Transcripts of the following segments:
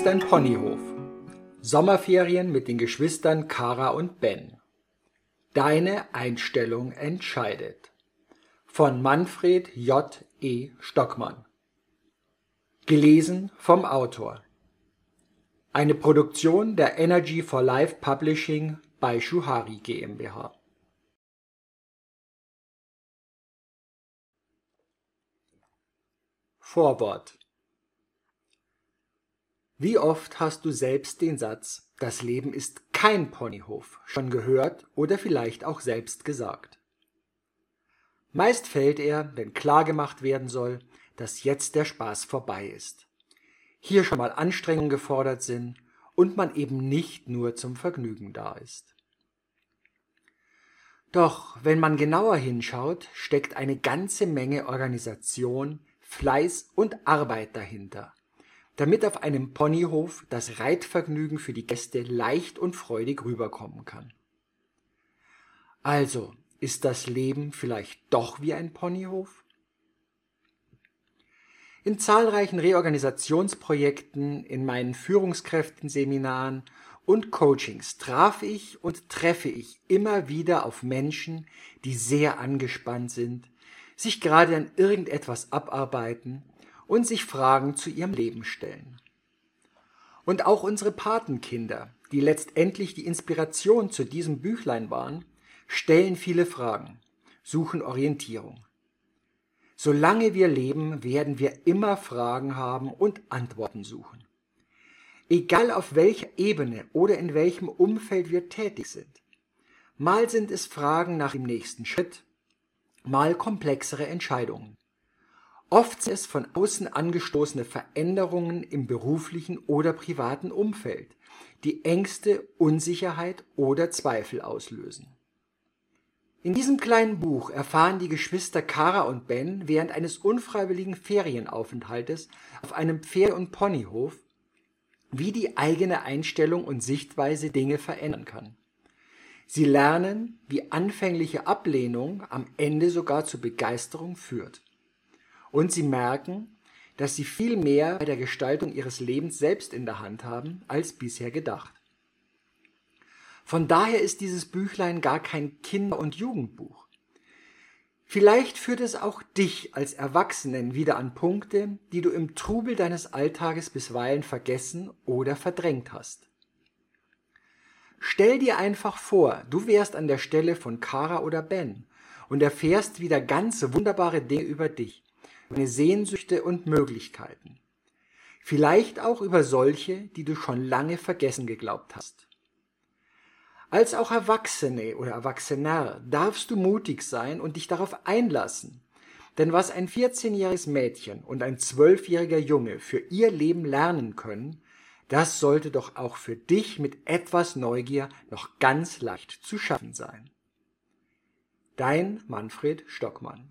ist ein Ponyhof. Sommerferien mit den Geschwistern Kara und Ben. Deine Einstellung entscheidet. Von Manfred J. E. Stockmann. Gelesen vom Autor. Eine Produktion der Energy for Life Publishing bei Shuhari GmbH. Vorwort. Wie oft hast du selbst den Satz, das Leben ist kein Ponyhof, schon gehört oder vielleicht auch selbst gesagt? Meist fällt er, wenn klargemacht werden soll, dass jetzt der Spaß vorbei ist. Hier schon mal Anstrengungen gefordert sind und man eben nicht nur zum Vergnügen da ist. Doch wenn man genauer hinschaut, steckt eine ganze Menge Organisation, Fleiß und Arbeit dahinter, damit auf einem Ponyhof das Reitvergnügen für die Gäste leicht und freudig rüberkommen kann. Also, ist das Leben vielleicht doch wie ein Ponyhof? In zahlreichen Reorganisationsprojekten, in meinen Führungskräftenseminaren und Coachings traf ich und treffe ich immer wieder auf Menschen, die sehr angespannt sind, sich gerade an irgendetwas abarbeiten und sich Fragen zu ihrem Leben stellen. Und auch unsere Patenkinder, die letztendlich die Inspiration zu diesem Büchlein waren, stellen viele Fragen, suchen Orientierung. Solange wir leben, werden wir immer Fragen haben und Antworten suchen. Egal auf welcher Ebene oder in welchem Umfeld wir tätig sind. Mal sind es Fragen nach dem nächsten Schritt, mal komplexere Entscheidungen. Oft sind es von außen angestoßene Veränderungen im beruflichen oder privaten Umfeld, die Ängste, Unsicherheit oder Zweifel auslösen. In diesem kleinen Buch erfahren die Geschwister Kara und Ben während eines unfreiwilligen Ferienaufenthaltes auf einem Pferde- und Ponyhof, wie die eigene Einstellung und Sichtweise Dinge verändern kann. Sie lernen, wie anfängliche Ablehnung am Ende sogar zur Begeisterung führt. Und sie merken, dass sie viel mehr bei der Gestaltung ihres Lebens selbst in der Hand haben, als bisher gedacht. Von daher ist dieses Büchlein gar kein Kinder- und Jugendbuch. Vielleicht führt es auch dich als Erwachsenen wieder an Punkte, die du im Trubel deines Alltages bisweilen vergessen oder verdrängt hast. Stell dir einfach vor, du wärst an der Stelle von Kara oder Ben und erfährst wieder ganz wunderbare Dinge über dich, deine Sehnsüchte und Möglichkeiten. Vielleicht auch über solche, die du schon lange vergessen geglaubt hast. Als auch Erwachsene oder Erwachsener darfst du mutig sein und dich darauf einlassen. Denn was ein 14-jähriges Mädchen und ein 12-jähriger Junge für ihr Leben lernen können, das sollte doch auch für dich mit etwas Neugier noch ganz leicht zu schaffen sein. Dein Manfred Stockmann.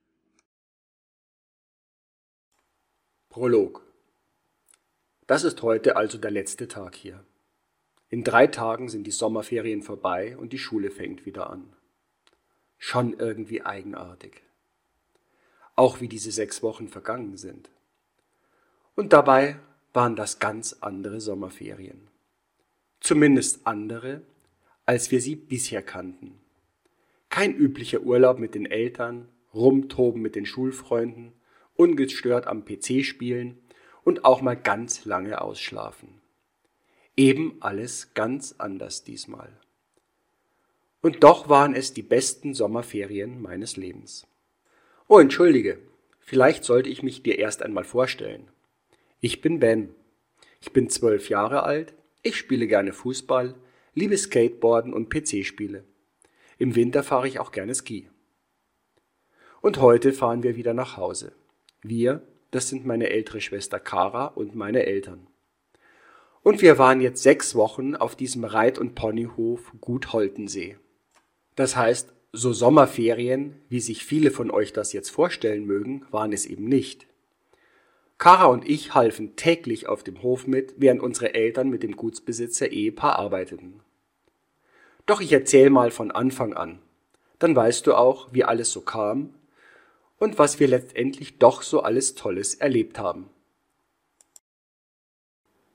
Prolog. Das ist heute also der letzte Tag hier. In 3 Tagen sind die Sommerferien vorbei und die Schule fängt wieder an. Schon irgendwie eigenartig. Auch wie diese 6 Wochen vergangen sind. Und dabei waren das ganz andere Sommerferien. Zumindest andere, als wir sie bisher kannten. Kein üblicher Urlaub mit den Eltern, rumtoben mit den Schulfreunden, ungestört am PC spielen und auch mal ganz lange ausschlafen. Eben alles ganz anders diesmal. Und doch waren es die besten Sommerferien meines Lebens. Oh, entschuldige, vielleicht sollte ich mich dir erst einmal vorstellen. Ich bin Ben. Ich bin 12 Jahre alt, ich spiele gerne Fußball, liebe Skateboarden und PC-Spiele. Im Winter fahre ich auch gerne Ski. Und heute fahren wir wieder nach Hause. Wir, das sind meine ältere Schwester Kara und meine Eltern. Und wir waren jetzt 6 Wochen auf diesem Reit- und Ponyhof Gut Holtensee. Das heißt, so Sommerferien, wie sich viele von euch das jetzt vorstellen mögen, waren es eben nicht. Kara und ich halfen täglich auf dem Hof mit, während unsere Eltern mit dem Gutsbesitzer-Ehepaar arbeiteten. Doch ich erzähl mal von Anfang an. Dann weißt du auch, wie alles so kam und was wir letztendlich doch so alles Tolles erlebt haben.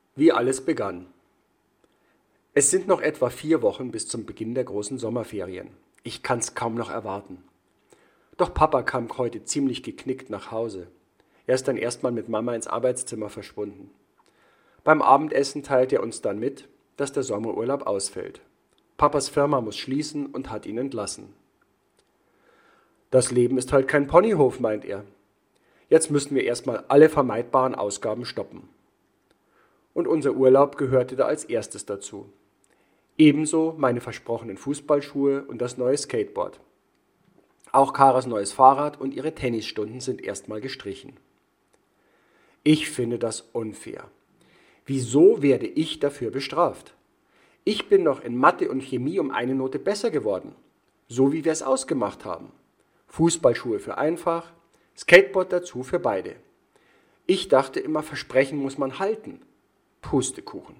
Wie alles begann. Es sind noch etwa 4 Wochen bis zum Beginn der großen Sommerferien. Ich kann's kaum noch erwarten. Doch Papa kam heute ziemlich geknickt nach Hause. Er ist dann erstmal mit Mama ins Arbeitszimmer verschwunden. Beim Abendessen teilt er uns dann mit, dass der Sommerurlaub ausfällt. Papas Firma muss schließen und hat ihn entlassen. Das Leben ist halt kein Ponyhof, meint er. Jetzt müssten wir erstmal alle vermeidbaren Ausgaben stoppen. Und unser Urlaub gehörte da als erstes dazu. Ebenso meine versprochenen Fußballschuhe und das neue Skateboard. Auch Karas neues Fahrrad und ihre Tennisstunden sind erstmal gestrichen. Ich finde das unfair. Wieso werde ich dafür bestraft? Ich bin noch in Mathe und Chemie um eine Note besser geworden. So wie wir es ausgemacht haben. Fußballschuhe für einfach, Skateboard dazu für beide. Ich dachte immer, Versprechen muss man halten. Pustekuchen.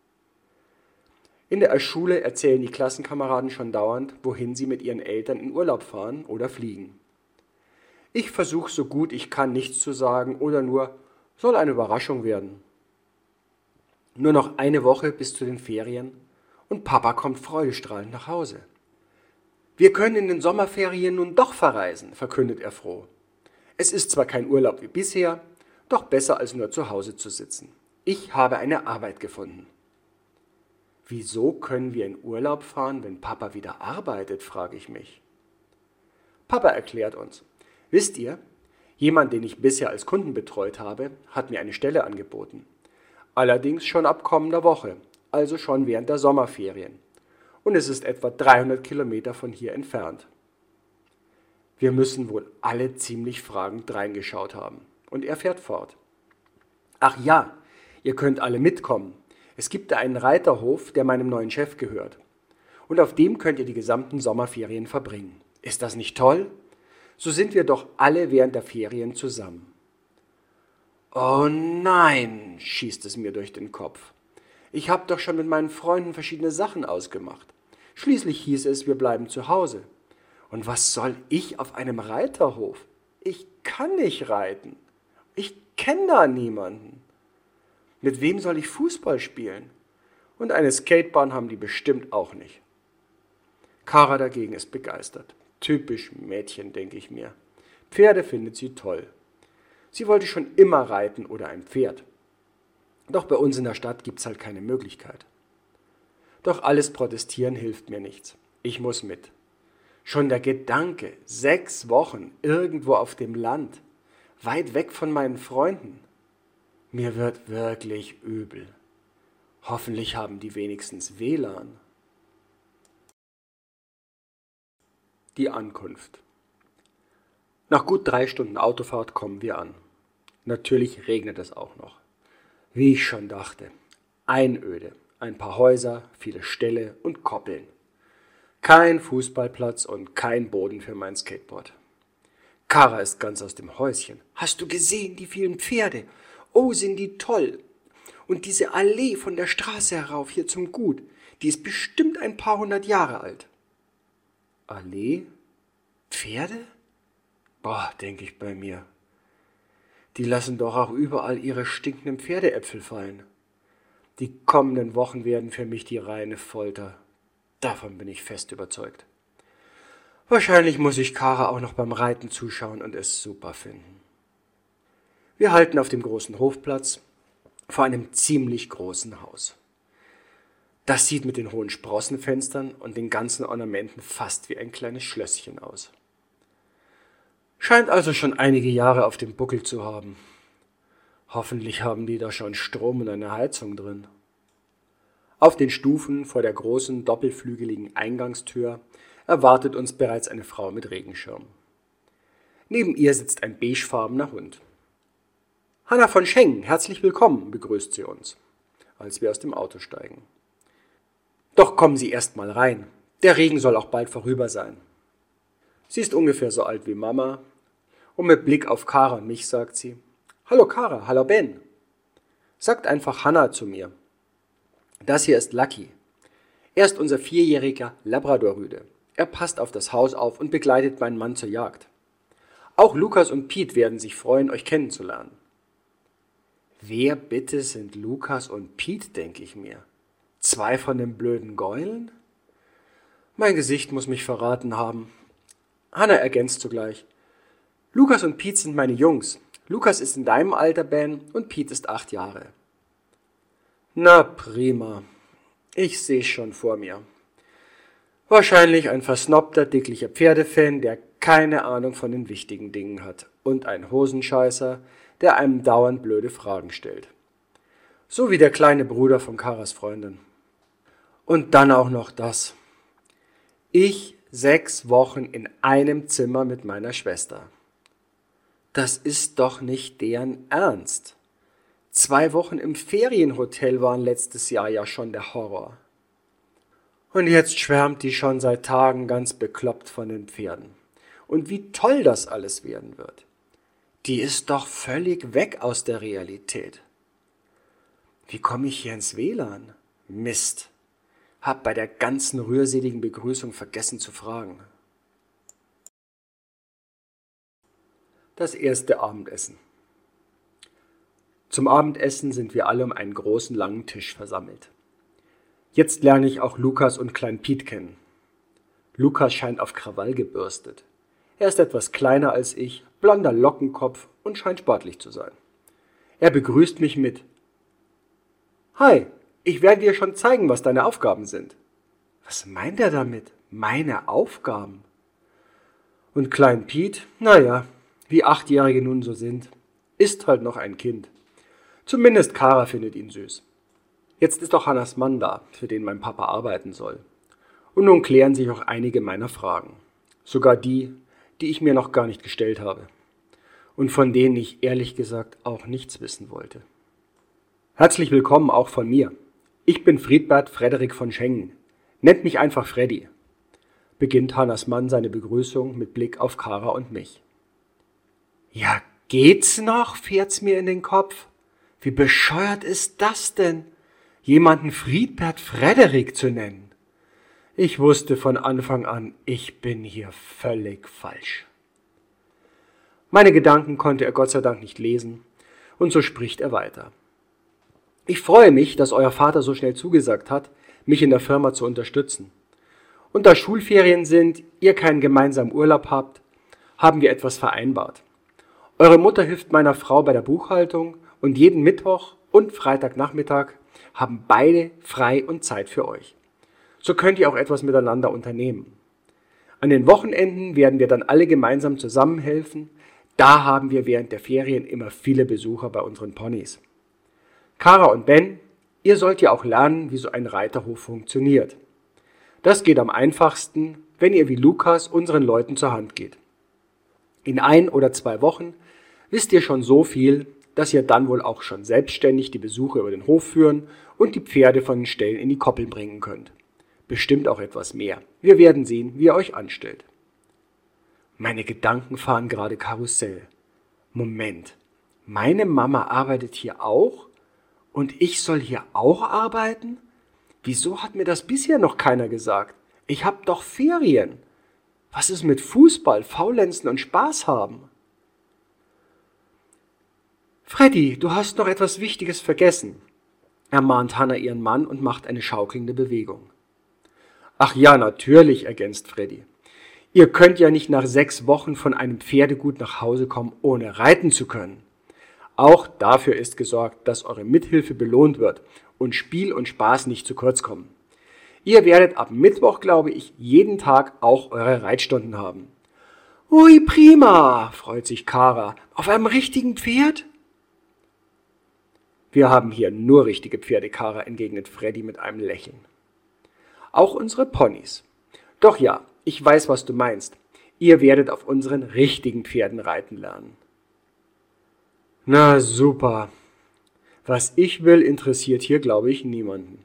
In der Schule erzählen die Klassenkameraden schon dauernd, wohin sie mit ihren Eltern in Urlaub fahren oder fliegen. Ich versuche so gut ich kann nichts zu sagen oder nur, soll eine Überraschung werden. Nur noch eine Woche bis zu den Ferien und Papa kommt freudestrahlend nach Hause. Wir können in den Sommerferien nun doch verreisen, verkündet er froh. Es ist zwar kein Urlaub wie bisher, doch besser als nur zu Hause zu sitzen. Ich habe eine Arbeit gefunden. Wieso können wir in Urlaub fahren, wenn Papa wieder arbeitet, frage ich mich. Papa erklärt uns. Wisst ihr, jemand, den ich bisher als Kunden betreut habe, hat mir eine Stelle angeboten. Allerdings schon ab kommender Woche, also schon während der Sommerferien. Und es ist etwa 300 Kilometer von hier entfernt. Wir müssen wohl alle ziemlich fragend reingeschaut haben. Und er fährt fort. Ach ja, ihr könnt alle mitkommen. Es gibt da einen Reiterhof, der meinem neuen Chef gehört. Und auf dem könnt ihr die gesamten Sommerferien verbringen. Ist das nicht toll? So sind wir doch alle während der Ferien zusammen. Oh nein, schießt es mir durch den Kopf. Ich habe doch schon mit meinen Freunden verschiedene Sachen ausgemacht. Schließlich hieß es, wir bleiben zu Hause. Und was soll ich auf einem Reiterhof? Ich kann nicht reiten. Ich kenne da niemanden. Mit wem soll ich Fußball spielen? Und eine Skatebahn haben die bestimmt auch nicht. Kara dagegen ist begeistert. Typisch Mädchen, denke ich mir. Pferde findet sie toll. Sie wollte schon immer reiten oder ein Pferd. Doch bei uns in der Stadt gibt's halt keine Möglichkeit. Doch alles Protestieren hilft mir nichts. Ich muss mit. Schon der Gedanke, 6 Wochen irgendwo auf dem Land, weit weg von meinen Freunden. Mir wird wirklich übel. Hoffentlich haben die wenigstens WLAN. Die Ankunft. Nach gut 3 Stunden Autofahrt kommen wir an. Natürlich regnet es auch noch. Wie ich schon dachte. Einöde. Ein paar Häuser, viele Ställe und Koppeln. Kein Fußballplatz und kein Boden für mein Skateboard. Kara ist ganz aus dem Häuschen. Hast du gesehen, die vielen Pferde? Oh, sind die toll. Und diese Allee von der Straße herauf hier zum Gut, die ist bestimmt ein paar 100 Jahre alt. Allee? Pferde? Boah, denke ich bei mir. Die lassen doch auch überall ihre stinkenden Pferdeäpfel fallen. Die kommenden Wochen werden für mich die reine Folter. Davon bin ich fest überzeugt. Wahrscheinlich muss ich Kara auch noch beim Reiten zuschauen und es super finden. Wir halten auf dem großen Hofplatz vor einem ziemlich großen Haus. Das sieht mit den hohen Sprossenfenstern und den ganzen Ornamenten fast wie ein kleines Schlösschen aus. Scheint also schon einige Jahre auf dem Buckel zu haben. Hoffentlich haben die da schon Strom und eine Heizung drin. Auf den Stufen vor der großen doppelflügeligen Eingangstür erwartet uns bereits eine Frau mit Regenschirm. Neben ihr sitzt ein beigefarbener Hund. Hanna von Schengen, herzlich willkommen, begrüßt sie uns, als wir aus dem Auto steigen. Doch kommen Sie erst mal rein. Der Regen soll auch bald vorüber sein. Sie ist ungefähr so alt wie Mama und mit Blick auf Kara und mich sagt sie, Hallo Kara, hallo Ben. Sagt einfach Hanna zu mir. Das hier ist Lucky. Er ist unser 4-jähriger Labradorrüde. Er passt auf das Haus auf und begleitet meinen Mann zur Jagd. Auch Lukas und Pete werden sich freuen, euch kennenzulernen. Wer bitte sind Lukas und Pete, denke ich mir. 2 von den blöden Gäulen? Mein Gesicht muss mich verraten haben. Hanna ergänzt zugleich. Lukas und Pete sind meine Jungs. Lukas ist in deinem Alter, Ben, und Pete ist 8 Jahre. Na prima. Ich seh's schon vor mir. Wahrscheinlich ein versnobter, dicklicher Pferdefan, der keine Ahnung von den wichtigen Dingen hat. Und ein Hosenscheißer, der einem dauernd blöde Fragen stellt. So wie der kleine Bruder von Karas Freundin. Und dann auch noch das. Ich 6 Wochen in einem Zimmer mit meiner Schwester. Das ist doch nicht deren Ernst. 2 Wochen im Ferienhotel waren letztes Jahr ja schon der Horror. Und jetzt schwärmt die schon seit Tagen ganz bekloppt von den Pferden. Und wie toll das alles werden wird. Die ist doch völlig weg aus der Realität. Wie komme ich hier ins WLAN? Mist. Hab bei der ganzen rührseligen Begrüßung vergessen zu fragen. Das erste Abendessen. Zum Abendessen sind wir alle um einen großen, langen Tisch versammelt. Jetzt lerne ich auch Lukas und Klein Piet kennen. Lukas scheint auf Krawall gebürstet. Er ist etwas kleiner als ich, blonder Lockenkopf und scheint sportlich zu sein. Er begrüßt mich mit: Hi, ich werde dir schon zeigen, was deine Aufgaben sind. Was meint er damit? Meine Aufgaben? Und Klein Piet, naja, wie 8-Jährige nun so sind, ist halt noch ein Kind. Zumindest Kara findet ihn süß. Jetzt ist auch Hannas Mann da, für den mein Papa arbeiten soll. Und nun klären sich auch einige meiner Fragen. Sogar die, die ich mir noch gar nicht gestellt habe. Und von denen ich ehrlich gesagt auch nichts wissen wollte. Herzlich willkommen auch von mir. Ich bin Friedbert Frederik von Schengen. Nennt mich einfach Freddy. Beginnt Hannas Mann seine Begrüßung mit Blick auf Kara und mich. Ja, geht's noch, fährt's mir in den Kopf. Wie bescheuert ist das denn, jemanden Friedbert Frederik zu nennen? Ich wusste von Anfang an, ich bin hier völlig falsch. Meine Gedanken konnte er Gott sei Dank nicht lesen, und so spricht er weiter. Ich freue mich, dass euer Vater so schnell zugesagt hat, mich in der Firma zu unterstützen. Und da Schulferien sind, ihr keinen gemeinsamen Urlaub habt, haben wir etwas vereinbart. Eure Mutter hilft meiner Frau bei der Buchhaltung und jeden Mittwoch und Freitagnachmittag haben beide frei und Zeit für euch. So könnt ihr auch etwas miteinander unternehmen. An den Wochenenden werden wir dann alle gemeinsam zusammenhelfen. Da haben wir während der Ferien immer viele Besucher bei unseren Ponys. Kara und Ben, ihr sollt ja auch lernen, wie so ein Reiterhof funktioniert. Das geht am einfachsten, wenn ihr wie Lukas unseren Leuten zur Hand geht. In 1 oder 2 Wochen wisst ihr schon so viel, dass ihr dann wohl auch schon selbstständig die Besuche über den Hof führen und die Pferde von den Ställen in die Koppel bringen könnt. Bestimmt auch etwas mehr. Wir werden sehen, wie ihr euch anstellt. Meine Gedanken fahren gerade Karussell. Moment, meine Mama arbeitet hier auch? Und ich soll hier auch arbeiten? Wieso hat mir das bisher noch keiner gesagt? Ich hab doch Ferien. Was ist mit Fußball, Faulenzen und Spaß haben? Freddy, du hast noch etwas Wichtiges vergessen, ermahnt Hanna ihren Mann und macht eine schaukelnde Bewegung. Ach ja, natürlich, ergänzt Freddy. Ihr könnt ja nicht nach 6 Wochen von einem Pferdegut nach Hause kommen, ohne reiten zu können. Auch dafür ist gesorgt, dass eure Mithilfe belohnt wird und Spiel und Spaß nicht zu kurz kommen. Ihr werdet ab Mittwoch, glaube ich, jeden Tag auch eure Reitstunden haben. Ui, prima, freut sich Kara. Auf einem richtigen Pferd? Wir haben hier nur richtige Pferde, Kara, entgegnet Freddy mit einem Lächeln. Auch unsere Ponys. Doch ja, ich weiß, was du meinst. Ihr werdet auf unseren richtigen Pferden reiten lernen. Na super. Was ich will, interessiert hier, glaube ich, niemanden.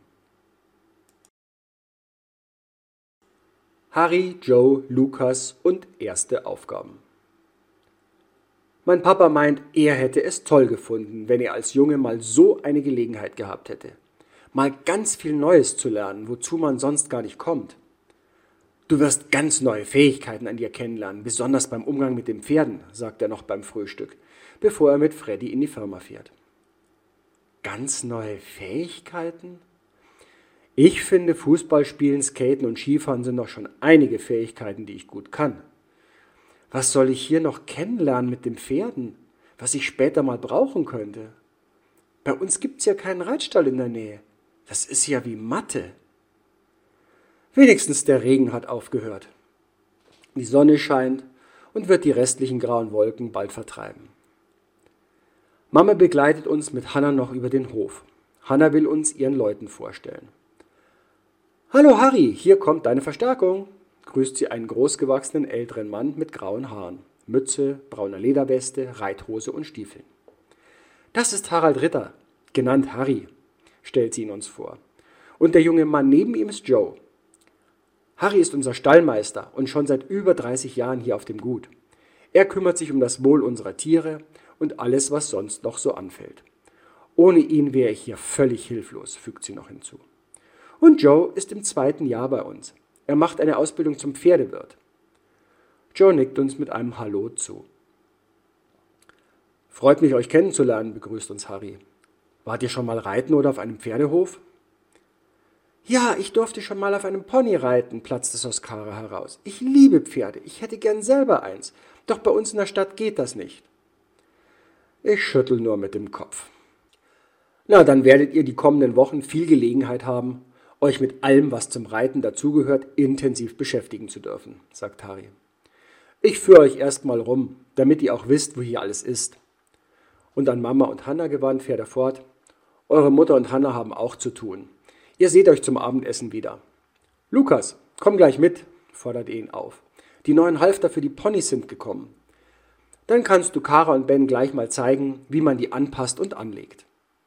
Harry, Joe, Lukas und erste Aufgaben. Mein Papa meint, er hätte es toll gefunden, wenn er als Junge mal so eine Gelegenheit gehabt hätte. Mal ganz viel Neues zu lernen, wozu man sonst gar nicht kommt. Du wirst ganz neue Fähigkeiten an dir kennenlernen, besonders beim Umgang mit den Pferden, sagt er noch beim Frühstück, bevor er mit Freddy in die Firma fährt. Ganz neue Fähigkeiten? Ich finde, Fußball spielen, Skaten und Skifahren sind doch schon einige Fähigkeiten, die ich gut kann. Was soll ich hier noch kennenlernen mit den Pferden, was ich später mal brauchen könnte? Bei uns gibt's ja keinen Reitstall in der Nähe. Das ist ja wie Mathe. Wenigstens der Regen hat aufgehört. Die Sonne scheint und wird die restlichen grauen Wolken bald vertreiben. Mama begleitet uns mit Hannah noch über den Hof. Hannah will uns ihren Leuten vorstellen. »Hallo Harry, hier kommt deine Verstärkung«, grüßt sie einen großgewachsenen älteren Mann mit grauen Haaren, Mütze, brauner Lederweste, Reithose und Stiefeln. »Das ist Harald Ritter, genannt Harry«, stellt sie ihn uns vor. Und der junge Mann neben ihm ist Joe. Harry ist unser Stallmeister und schon seit über 30 Jahren hier auf dem Gut. Er kümmert sich um das Wohl unserer Tiere und alles, was sonst noch so anfällt. Ohne ihn wäre ich hier völlig hilflos, fügt sie noch hinzu. Und Joe ist im 2. Jahr bei uns. Er macht eine Ausbildung zum Pferdewirt. Joe nickt uns mit einem Hallo zu. »Freut mich, euch kennenzulernen«, begrüßt uns Harry. »Wart ihr schon mal reiten oder auf einem Pferdehof?« »Ja, ich durfte schon mal auf einem Pony reiten«, platzt es aus Kara heraus. »Ich liebe Pferde, ich hätte gern selber eins, doch bei uns in der Stadt geht das nicht.« Ich schüttel nur mit dem Kopf. »Na, dann werdet ihr die kommenden Wochen viel Gelegenheit haben, euch mit allem, was zum Reiten dazugehört, intensiv beschäftigen zu dürfen«, sagt Harry. »Ich führe euch erstmal rum, damit ihr auch wisst, wo hier alles ist.« Und an Mama und Hannah gewandt fährt er fort. »Eure Mutter und Hannah haben auch zu tun. Ihr seht euch zum Abendessen wieder. Lukas, komm gleich mit«, fordert er ihn auf. »Die neuen Halfter für die Ponys sind gekommen. Dann kannst du Kara und Ben gleich mal zeigen, wie man die anpasst und anlegt.«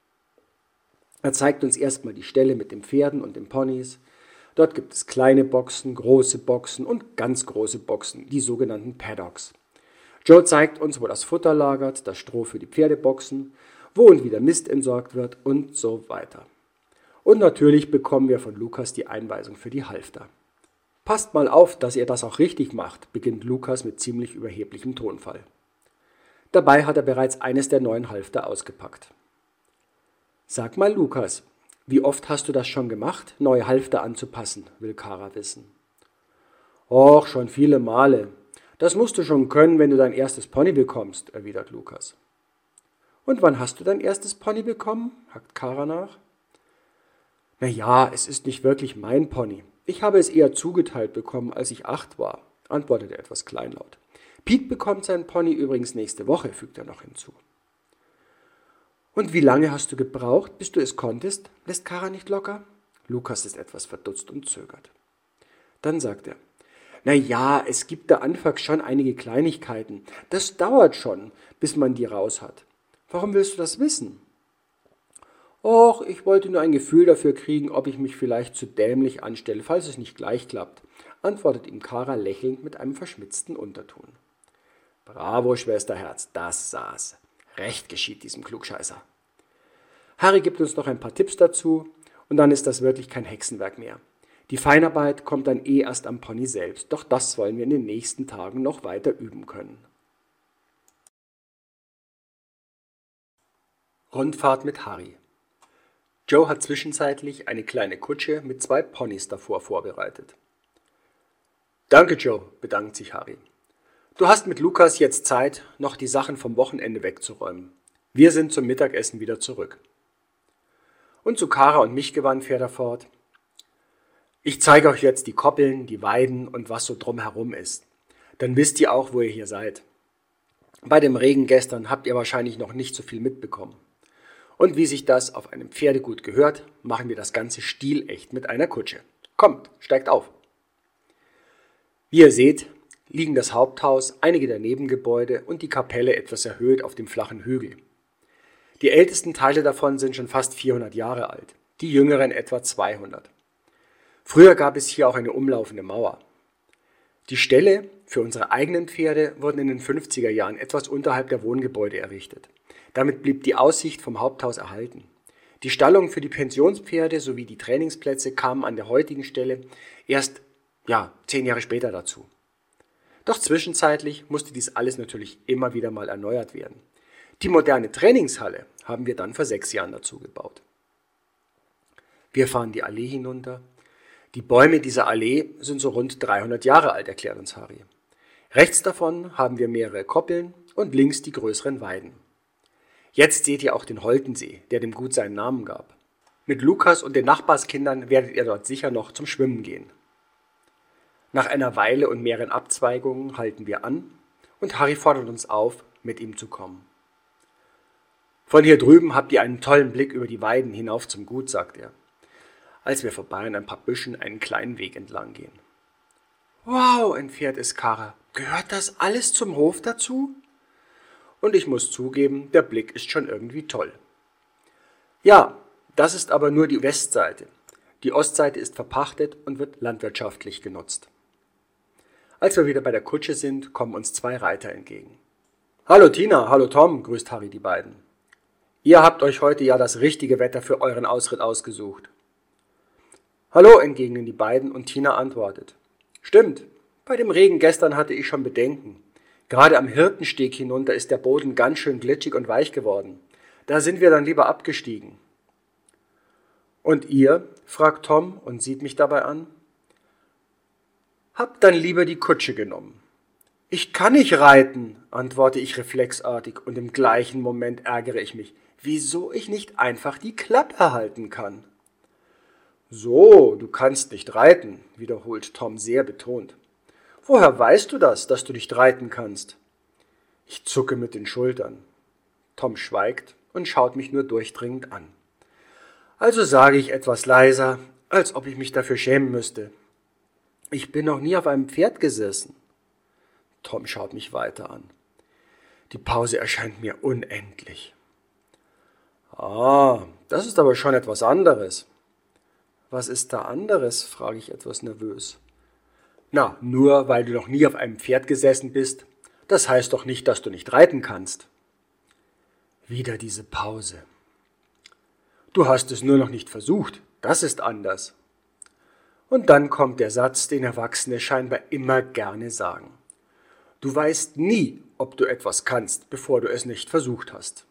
Er zeigt uns erstmal die Ställe mit den Pferden und den Ponys. Dort gibt es kleine Boxen, große Boxen und ganz große Boxen, die sogenannten Paddocks. Joe zeigt uns, wo das Futter lagert, das Stroh für die Pferdeboxen, wo und wie der Mist entsorgt wird und so weiter. Und natürlich bekommen wir von Lukas die Einweisung für die Halfter. »Passt mal auf, dass ihr das auch richtig macht«, beginnt Lukas mit ziemlich überheblichem Tonfall. Dabei hat er bereits eines der neuen Halfter ausgepackt. »Sag mal, Lukas, wie oft hast du das schon gemacht, neue Halfter anzupassen?«, will Kara wissen. »Och, schon viele Male. Das musst du schon können, wenn du dein erstes Pony bekommst«, erwidert Lukas. »Und wann hast du dein erstes Pony bekommen?«, hakt Kara nach. »Na ja, es ist nicht wirklich mein Pony. Ich habe es eher zugeteilt bekommen, als ich 8 war«, antwortet er etwas kleinlaut. »Pete bekommt sein Pony übrigens nächste Woche«, fügt er noch hinzu. »Und wie lange hast du gebraucht, bis du es konntest?«, lässt Kara nicht locker. Lukas ist etwas verdutzt und zögert. Dann sagt er, »Na ja, es gibt da anfangs schon einige Kleinigkeiten. Das dauert schon, bis man die raus hat. Warum willst du das wissen?« »Och, ich wollte nur ein Gefühl dafür kriegen, ob ich mich vielleicht zu dämlich anstelle, falls es nicht gleich klappt«, antwortet ihm Kara lächelnd mit einem verschmitzten Unterton. »Bravo, Schwesterherz, das saß. Recht geschieht diesem Klugscheißer.« Harry gibt uns noch ein paar Tipps dazu und dann ist das wirklich kein Hexenwerk mehr. Die Feinarbeit kommt dann erst am Pony selbst, doch das wollen wir in den nächsten Tagen noch weiter üben können. Rundfahrt mit Harry. Joe hat zwischenzeitlich eine kleine Kutsche mit 2 Ponys davor vorbereitet. »Danke, Joe«, bedankt sich Harry. »Du hast mit Lukas jetzt Zeit, noch die Sachen vom Wochenende wegzuräumen. Wir sind zum Mittagessen wieder zurück.« Und zu Kara und mich gewandt fährt er fort. »Ich zeige euch jetzt die Koppeln, die Weiden und was so drumherum ist. Dann wisst ihr auch, wo ihr hier seid. Bei dem Regen gestern habt ihr wahrscheinlich noch nicht so viel mitbekommen. Und wie sich das auf einem Pferdegut gehört, machen wir das Ganze stilecht mit einer Kutsche. Kommt, steigt auf.« Wie ihr seht, liegen das Haupthaus, einige der Nebengebäude und die Kapelle etwas erhöht auf dem flachen Hügel. Die ältesten Teile davon sind schon fast 400 Jahre alt, die jüngeren etwa 200. Früher gab es hier auch eine umlaufende Mauer. Die Ställe für unsere eigenen Pferde wurden in den 50er Jahren etwas unterhalb der Wohngebäude errichtet. Damit blieb die Aussicht vom Haupthaus erhalten. Die Stallung für die Pensionspferde sowie die Trainingsplätze kamen an der heutigen Stelle erst 10 Jahre später dazu. Doch zwischenzeitlich musste dies alles natürlich immer wieder mal erneuert werden. Die moderne Trainingshalle haben wir dann vor 6 Jahren dazu gebaut. Wir fahren die Allee hinunter. Die Bäume dieser Allee sind so rund 300 Jahre alt, erklärt uns Harry. Rechts davon haben wir mehrere Koppeln und links die größeren Weiden. Jetzt seht ihr auch den Holtensee, der dem Gut seinen Namen gab. Mit Lukas und den Nachbarskindern werdet ihr dort sicher noch zum Schwimmen gehen. Nach einer Weile und mehreren Abzweigungen halten wir an und Harry fordert uns auf, mit ihm zu kommen. Von hier drüben habt ihr einen tollen Blick über die Weiden hinauf zum Gut, sagt er, als wir vorbei an ein paar Büschen einen kleinen Weg entlang gehen. Wow, entfährt es Kara, gehört das alles zum Hof dazu? Und ich muss zugeben, der Blick ist schon irgendwie toll. Ja, das ist aber nur die Westseite. Die Ostseite ist verpachtet und wird landwirtschaftlich genutzt. Als wir wieder bei der Kutsche sind, kommen uns 2 Reiter entgegen. Hallo Tina, hallo Tom, grüßt Harry die beiden. Ihr habt euch heute ja das richtige Wetter für euren Ausritt ausgesucht. Hallo, entgegnen die beiden und Tina antwortet. Stimmt, bei dem Regen gestern hatte ich schon Bedenken. Gerade am Hirtensteg hinunter ist der Boden ganz schön glitschig und weich geworden. Da sind wir dann lieber abgestiegen. Und ihr? Fragt Tom und sieht mich dabei an. Habt dann lieber die Kutsche genommen. Ich kann nicht reiten, antworte ich reflexartig und im gleichen Moment ärgere ich mich, wieso ich nicht einfach die Klappe halten kann. So, du kannst nicht reiten, wiederholt Tom sehr betont. Woher weißt du das, dass du nicht reiten kannst? Ich zucke mit den Schultern. Tom schweigt und schaut mich nur durchdringend an. Also sage ich etwas leiser, als ob ich mich dafür schämen müsste. Ich bin noch nie auf einem Pferd gesessen. Tom schaut mich weiter an. Die Pause erscheint mir unendlich. Ah, das ist aber schon etwas anderes. Was ist da anderes, frage ich etwas nervös. Na, nur weil du noch nie auf einem Pferd gesessen bist, das heißt doch nicht, dass du nicht reiten kannst. Wieder diese Pause. Du hast es nur noch nicht versucht, das ist anders. Und dann kommt der Satz, den Erwachsene scheinbar immer gerne sagen. Du weißt nie, ob du etwas kannst, bevor du es nicht versucht hast.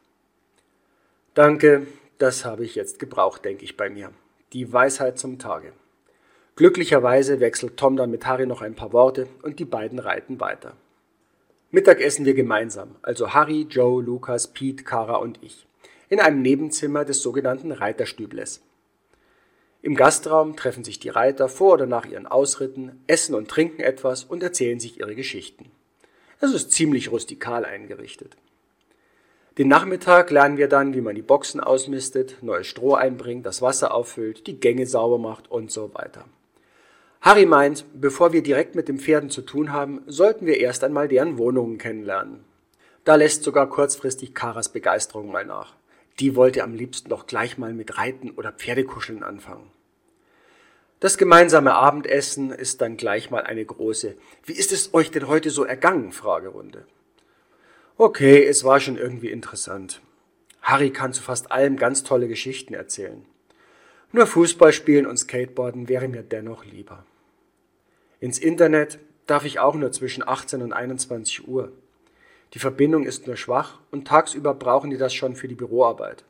Danke, das habe ich jetzt gebraucht, denke ich bei mir. Die Weisheit zum Tage. Glücklicherweise wechselt Tom dann mit Harry noch ein paar Worte und die beiden reiten weiter. Mittag essen wir gemeinsam, also Harry, Joe, Lukas, Pete, Kara und ich, in einem Nebenzimmer des sogenannten Reiterstübles. Im Gastraum treffen sich die Reiter vor oder nach ihren Ausritten, essen und trinken etwas und erzählen sich ihre Geschichten. Es ist ziemlich rustikal eingerichtet. Den Nachmittag lernen wir dann, wie man die Boxen ausmistet, neues Stroh einbringt, das Wasser auffüllt, die Gänge sauber macht und so weiter. Harry meint, bevor wir direkt mit den Pferden zu tun haben, sollten wir erst einmal deren Wohnungen kennenlernen. Da lässt sogar kurzfristig Karas Begeisterung mal nach. Die wollte am liebsten doch gleich mal mit Reiten oder Pferdekuscheln anfangen. Das gemeinsame Abendessen ist dann gleich mal eine große »Wie ist es euch denn heute so ergangen?« Fragerunde. Okay, es war schon irgendwie interessant. Harry kann zu fast allem ganz tolle Geschichten erzählen. Nur Fußball spielen und Skateboarden wäre mir dennoch lieber. Ins Internet darf ich auch nur zwischen 18 und 21 Uhr. Die Verbindung ist nur schwach und tagsüber brauchen die das schon für die Büroarbeit.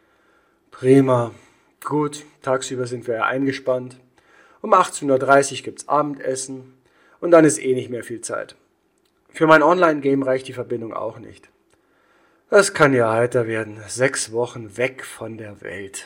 Prima. Gut, tagsüber sind wir ja eingespannt. Um 18.30 Uhr gibt's Abendessen und dann ist eh nicht mehr viel Zeit. Für mein Online-Game reicht die Verbindung auch nicht. Das kann ja heiter werden. 6 Wochen weg von der Welt.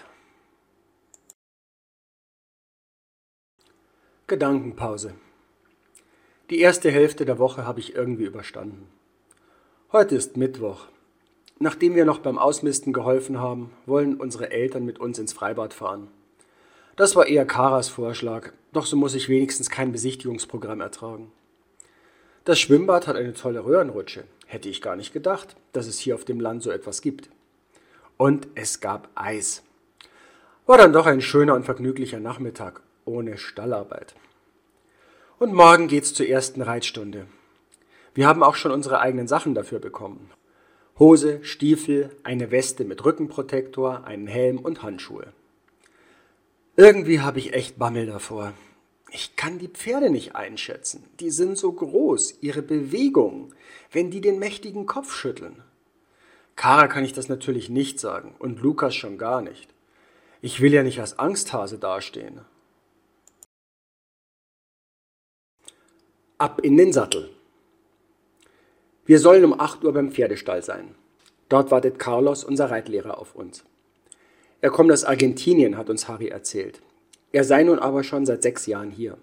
Gedankenpause. Die erste Hälfte der Woche habe ich irgendwie überstanden. Heute ist Mittwoch. Nachdem wir noch beim Ausmisten geholfen haben, wollen unsere Eltern mit uns ins Freibad fahren. Das war eher Karas Vorschlag, doch so muss ich wenigstens kein Besichtigungsprogramm ertragen. Das Schwimmbad hat eine tolle Röhrenrutsche. Hätte ich gar nicht gedacht, dass es hier auf dem Land so etwas gibt. Und es gab Eis. War dann doch ein schöner und vergnüglicher Nachmittag, ohne Stallarbeit. Und morgen geht's zur ersten Reitstunde. Wir haben auch schon unsere eigenen Sachen dafür bekommen. Hose, Stiefel, eine Weste mit Rückenprotektor, einen Helm und Handschuhe. Irgendwie habe ich echt Bammel davor. Ich kann die Pferde nicht einschätzen. Die sind so groß, ihre Bewegungen, wenn die den mächtigen Kopf schütteln. Kara kann ich das natürlich nicht sagen und Lukas schon gar nicht. Ich will ja nicht als Angsthase dastehen. Ab in den Sattel. Wir sollen um 8 Uhr beim Pferdestall sein. Dort wartet Carlos, unser Reitlehrer, auf uns. Er kommt aus Argentinien, hat uns Harry erzählt. Er sei nun aber schon seit 6 Jahren hier.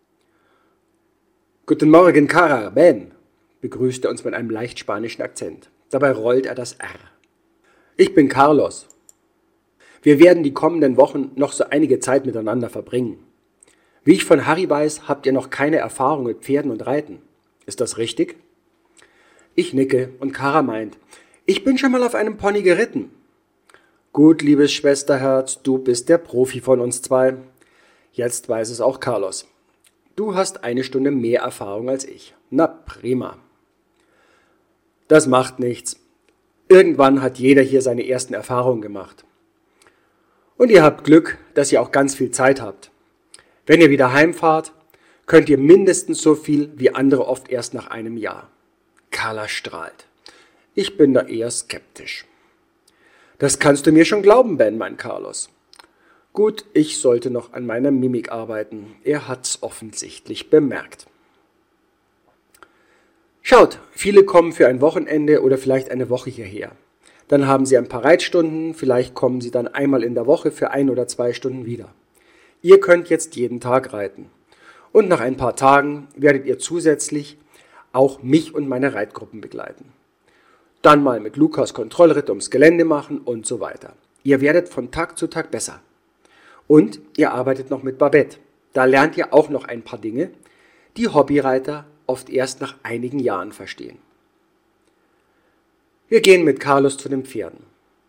Guten Morgen, Kara, Ben, begrüßt er uns mit einem leicht spanischen Akzent. Dabei rollt er das R. Ich bin Carlos. Wir werden die kommenden Wochen noch so einige Zeit miteinander verbringen. Wie ich von Harry weiß, habt ihr noch keine Erfahrung mit Pferden und Reiten. Ist das richtig? Ich nicke und Kara meint, ich bin schon mal auf einem Pony geritten. Gut, liebes Schwesterherz, du bist der Profi von uns zwei. Jetzt weiß es auch Carlos. Du hast 1 Stunde mehr Erfahrung als ich. Na prima. Das macht nichts. Irgendwann hat jeder hier seine ersten Erfahrungen gemacht. Und ihr habt Glück, dass ihr auch ganz viel Zeit habt. Wenn ihr wieder heimfahrt, könnt ihr mindestens so viel wie andere oft erst nach einem Jahr. Carla strahlt. Ich bin da eher skeptisch. Das kannst du mir schon glauben, Ben, mein Carlos. Gut, ich sollte noch an meiner Mimik arbeiten. Er hat's offensichtlich bemerkt. Schaut, viele kommen für ein Wochenende oder vielleicht eine Woche hierher. Dann haben sie ein paar Reitstunden, vielleicht kommen sie dann einmal in der Woche für 1 oder 2 Stunden wieder. Ihr könnt jetzt jeden Tag reiten. Und nach ein paar Tagen werdet ihr zusätzlich auch mich und meine Reitgruppen begleiten. Dann mal mit Lukas Kontrollritt ums Gelände machen und so weiter. Ihr werdet von Tag zu Tag besser. Und ihr arbeitet noch mit Babette. Da lernt ihr auch noch ein paar Dinge, die Hobbyreiter oft erst nach einigen Jahren verstehen. Wir gehen mit Carlos zu den Pferden.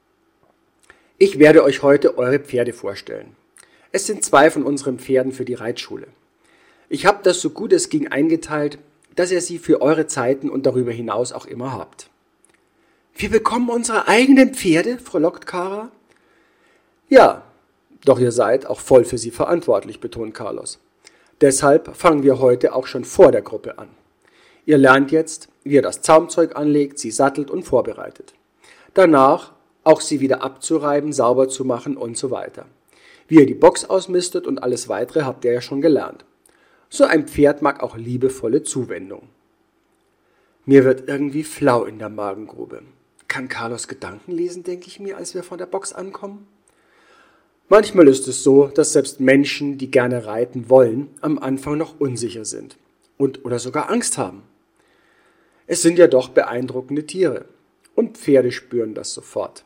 Ich werde euch heute eure Pferde vorstellen. Es sind 2 von unseren Pferden für die Reitschule. Ich habe das so gut es ging eingeteilt, dass ihr sie für eure Zeiten und darüber hinaus auch immer habt. Wir bekommen unsere eigenen Pferde, frohlockt Kara. Ja, doch ihr seid auch voll für sie verantwortlich, betont Carlos. Deshalb fangen wir heute auch schon vor der Gruppe an. Ihr lernt jetzt, wie ihr das Zaumzeug anlegt, sie sattelt und vorbereitet. Danach auch sie wieder abzureiben, sauber zu machen und so weiter. Wie ihr die Box ausmistet und alles weitere habt ihr ja schon gelernt. So ein Pferd mag auch liebevolle Zuwendung. Mir wird irgendwie flau in der Magengrube. Kann Carlos Gedanken lesen, denke ich mir, als wir vor der Box ankommen? Manchmal ist es so, dass selbst Menschen, die gerne reiten wollen, am Anfang noch unsicher sind und oder sogar Angst haben. Es sind ja doch beeindruckende Tiere und Pferde spüren das sofort.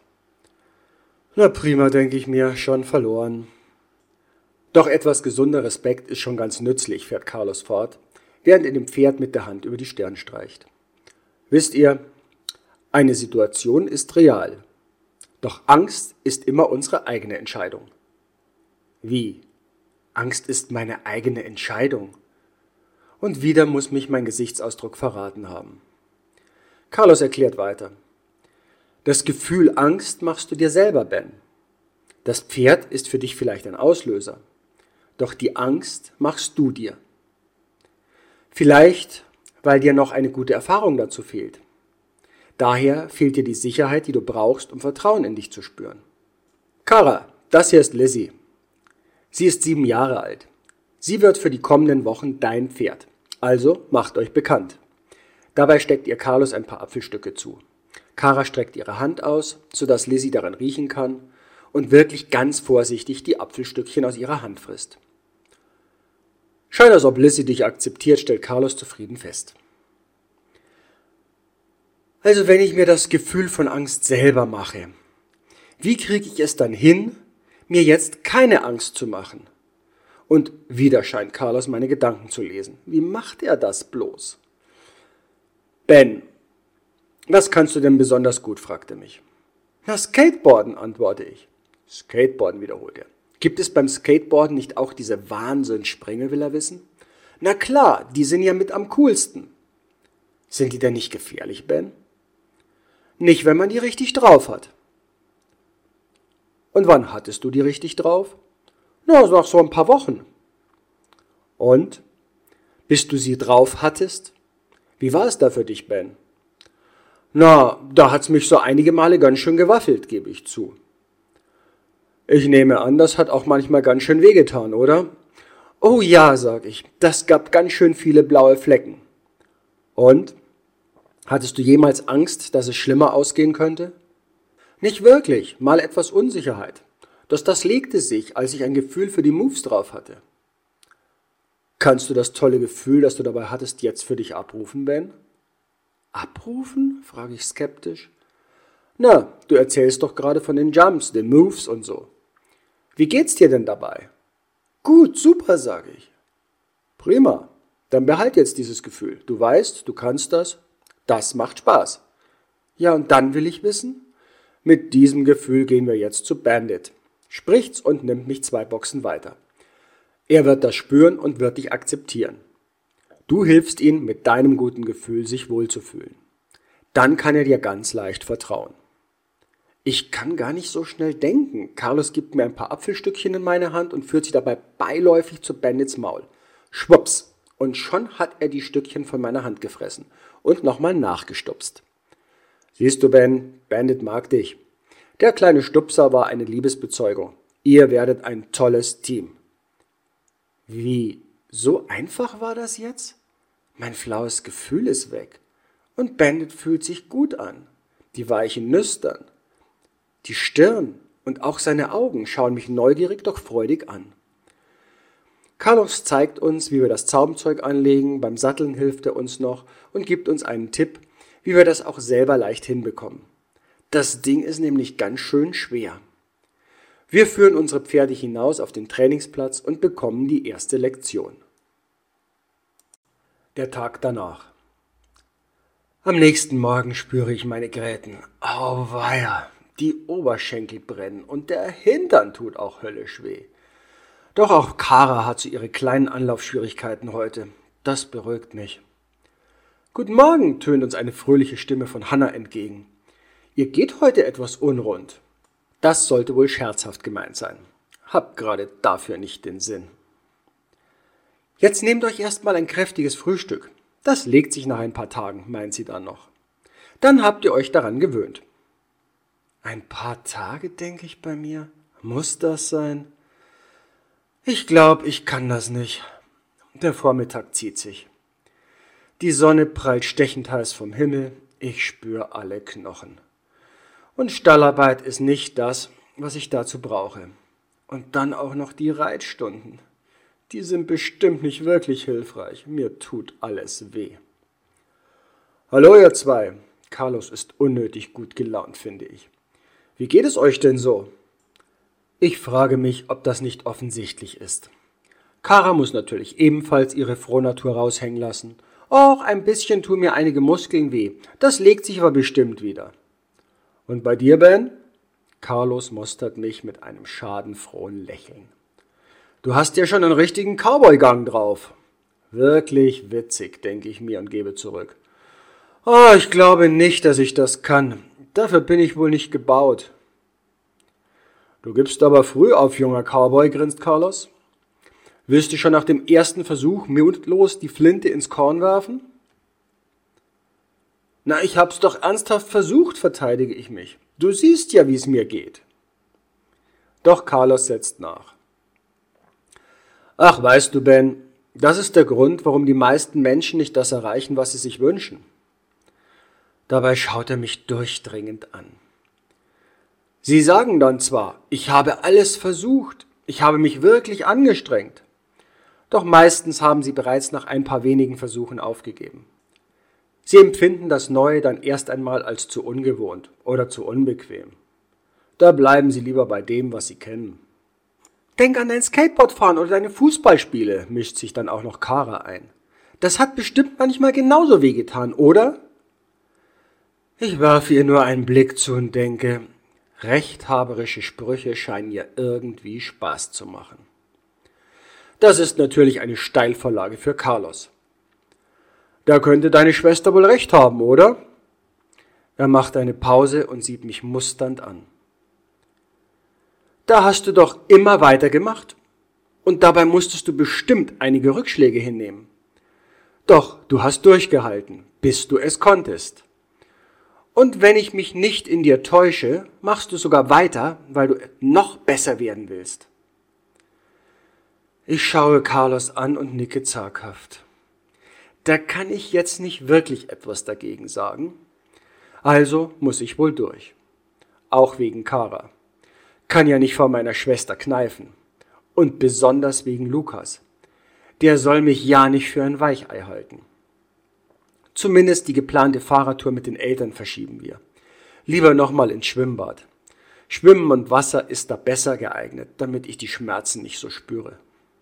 Na prima, denke ich mir, schon verloren. Doch etwas gesunder Respekt ist schon ganz nützlich, fährt Carlos fort, während er dem Pferd mit der Hand über die Stirn streicht. Wisst ihr, eine Situation ist real. Doch Angst ist immer unsere eigene Entscheidung. Wie? Angst ist meine eigene Entscheidung? Und wieder muss mich mein Gesichtsausdruck verraten haben. Carlos erklärt weiter. Das Gefühl Angst machst du dir selber, Ben. Das Pferd ist für dich vielleicht ein Auslöser. Doch die Angst machst du dir. Vielleicht, weil dir noch eine gute Erfahrung dazu fehlt. Daher fehlt dir die Sicherheit, die du brauchst, um Vertrauen in dich zu spüren. Kara, das hier ist Lizzie. Sie ist 7 Jahre alt. Sie wird für die kommenden Wochen dein Pferd. Also macht euch bekannt. Dabei steckt ihr Carlos ein paar Apfelstücke zu. Kara streckt ihre Hand aus, sodass Lizzie daran riechen kann und wirklich ganz vorsichtig die Apfelstückchen aus ihrer Hand frisst. Scheint, als ob Lizzie dich akzeptiert, stellt Carlos zufrieden fest. Also wenn ich mir das Gefühl von Angst selber mache, wie kriege ich es dann hin, mir jetzt keine Angst zu machen? Und wieder scheint Carlos meine Gedanken zu lesen. Wie macht er das bloß? Ben, was kannst du denn besonders gut, fragte mich. Na, Skateboarden, antworte ich. Skateboarden, wiederholt er. Gibt es beim Skateboarden nicht auch diese Wahnsinnssprünge, will er wissen? Na klar, die sind ja mit am coolsten. Sind die denn nicht gefährlich, Ben? Nicht, wenn man die richtig drauf hat. Und wann hattest du die richtig drauf? Na, nach so ein paar Wochen. Und? Bis du sie drauf hattest? Wie war es da für dich, Ben? Na, da hat's mich so einige Male ganz schön gewaffelt, gebe ich zu. Ich nehme an, das hat auch manchmal ganz schön wehgetan, oder? Oh ja, sag ich, das gab ganz schön viele blaue Flecken. Und? Hattest du jemals Angst, dass es schlimmer ausgehen könnte? Nicht wirklich, mal etwas Unsicherheit. Doch das legte sich, als ich ein Gefühl für die Moves drauf hatte. Kannst du das tolle Gefühl, das du dabei hattest, jetzt für dich abrufen, Ben? Abrufen? Frage ich skeptisch. Na, du erzählst doch gerade von den Jumps, den Moves und so. Wie geht's dir denn dabei? Gut, super, sage ich. Prima, dann behalt jetzt dieses Gefühl. Du weißt, du kannst das. Das macht Spaß. Ja, und dann will ich wissen? Mit diesem Gefühl gehen wir jetzt zu Bandit. Spricht's und nimmt mich 2 Boxen weiter. Er wird das spüren und wird dich akzeptieren. Du hilfst ihm mit deinem guten Gefühl, sich wohlzufühlen. Dann kann er dir ganz leicht vertrauen. Ich kann gar nicht so schnell denken. Carlos gibt mir ein paar Apfelstückchen in meine Hand und führt sie dabei beiläufig zu Bandits Maul. Schwupps! Und schon hat er die Stückchen von meiner Hand gefressen und nochmal nachgestupst. Siehst du, Ben, Bandit mag dich. Der kleine Stupser war eine Liebesbezeugung. Ihr werdet ein tolles Team. Wie, so einfach war das jetzt? Mein flaues Gefühl ist weg. Und Bandit fühlt sich gut an. Die weichen Nüstern, die Stirn und auch seine Augen schauen mich neugierig, doch freudig an. Carlos zeigt uns, wie wir das Zaubenzeug anlegen, beim Satteln hilft er uns noch und gibt uns einen Tipp, wie wir das auch selber leicht hinbekommen. Das Ding ist nämlich ganz schön schwer. Wir führen unsere Pferde hinaus auf den Trainingsplatz und bekommen die erste Lektion. Der Tag danach. Am nächsten Morgen spüre ich meine Gräten. Auweia, die Oberschenkel brennen und der Hintern tut auch höllisch weh. Doch auch Kara hat so ihre kleinen Anlaufschwierigkeiten heute. Das beruhigt mich. Guten Morgen, tönt uns eine fröhliche Stimme von Hannah entgegen. Ihr geht heute etwas unrund. Das sollte wohl scherzhaft gemeint sein. Hab gerade dafür nicht den Sinn. Jetzt nehmt euch erstmal ein kräftiges Frühstück. Das legt sich nach ein paar Tagen, meint sie dann noch. Dann habt ihr euch daran gewöhnt. Ein paar Tage, denke ich bei mir. Muss das sein? Ich glaube, ich kann das nicht. Der Vormittag zieht sich. Die Sonne prallt stechend heiß vom Himmel. Ich spüre alle Knochen. Und Stallarbeit ist nicht das, was ich dazu brauche. Und dann auch noch die Reitstunden. Die sind bestimmt nicht wirklich hilfreich. Mir tut alles weh. Hallo ihr zwei. Carlos ist unnötig gut gelaunt, finde ich. Wie geht es euch denn so? Ich frage mich, ob das nicht offensichtlich ist. Kara muss natürlich ebenfalls ihre Frohnatur raushängen lassen. Och, ein bisschen tun mir einige Muskeln weh. Das legt sich aber bestimmt wieder. Und bei dir, Ben? Carlos mustert mich mit einem schadenfrohen Lächeln. Du hast ja schon einen richtigen Cowboy-Gang drauf. Wirklich witzig, denke ich mir und gebe zurück. Oh, ich glaube nicht, dass ich das kann. Dafür bin ich wohl nicht gebaut. Du gibst aber früh auf, junger Cowboy, grinst Carlos. Willst du schon nach dem ersten Versuch mutlos die Flinte ins Korn werfen? Na, ich hab's doch ernsthaft versucht, verteidige ich mich. Du siehst ja, wie es mir geht. Doch Carlos setzt nach. Ach, weißt du, Ben, das ist der Grund, warum die meisten Menschen nicht das erreichen, was sie sich wünschen. Dabei schaut er mich durchdringend an. Sie sagen dann zwar, ich habe alles versucht, ich habe mich wirklich angestrengt. Doch meistens haben sie bereits nach ein paar wenigen Versuchen aufgegeben. Sie empfinden das Neue dann erst einmal als zu ungewohnt oder zu unbequem. Da bleiben sie lieber bei dem, was sie kennen. Denk an dein Skateboardfahren oder deine Fußballspiele, mischt sich dann auch noch Kara ein. Das hat bestimmt manchmal genauso wehgetan, oder? Ich werfe ihr nur einen Blick zu und denke, rechthaberische Sprüche scheinen ihr irgendwie Spaß zu machen. Das ist natürlich eine Steilvorlage für Carlos. Da könnte deine Schwester wohl recht haben, oder? Er macht eine Pause und sieht mich musternd an. Da hast du doch immer weitergemacht. Und dabei musstest du bestimmt einige Rückschläge hinnehmen. Doch, du hast durchgehalten, bis du es konntest. Und wenn ich mich nicht in dir täusche, machst du sogar weiter, weil du noch besser werden willst. Ich schaue Carlos an und nicke zaghaft. Da kann ich jetzt nicht wirklich etwas dagegen sagen. Also muss ich wohl durch. Auch wegen Kara. Kann ja nicht vor meiner Schwester kneifen. Und besonders wegen Lukas. Der soll mich ja nicht für ein Weichei halten. Zumindest die geplante Fahrradtour mit den Eltern verschieben wir. Lieber nochmal ins Schwimmbad. Schwimmen und Wasser ist da besser geeignet, damit ich die Schmerzen nicht so spüre.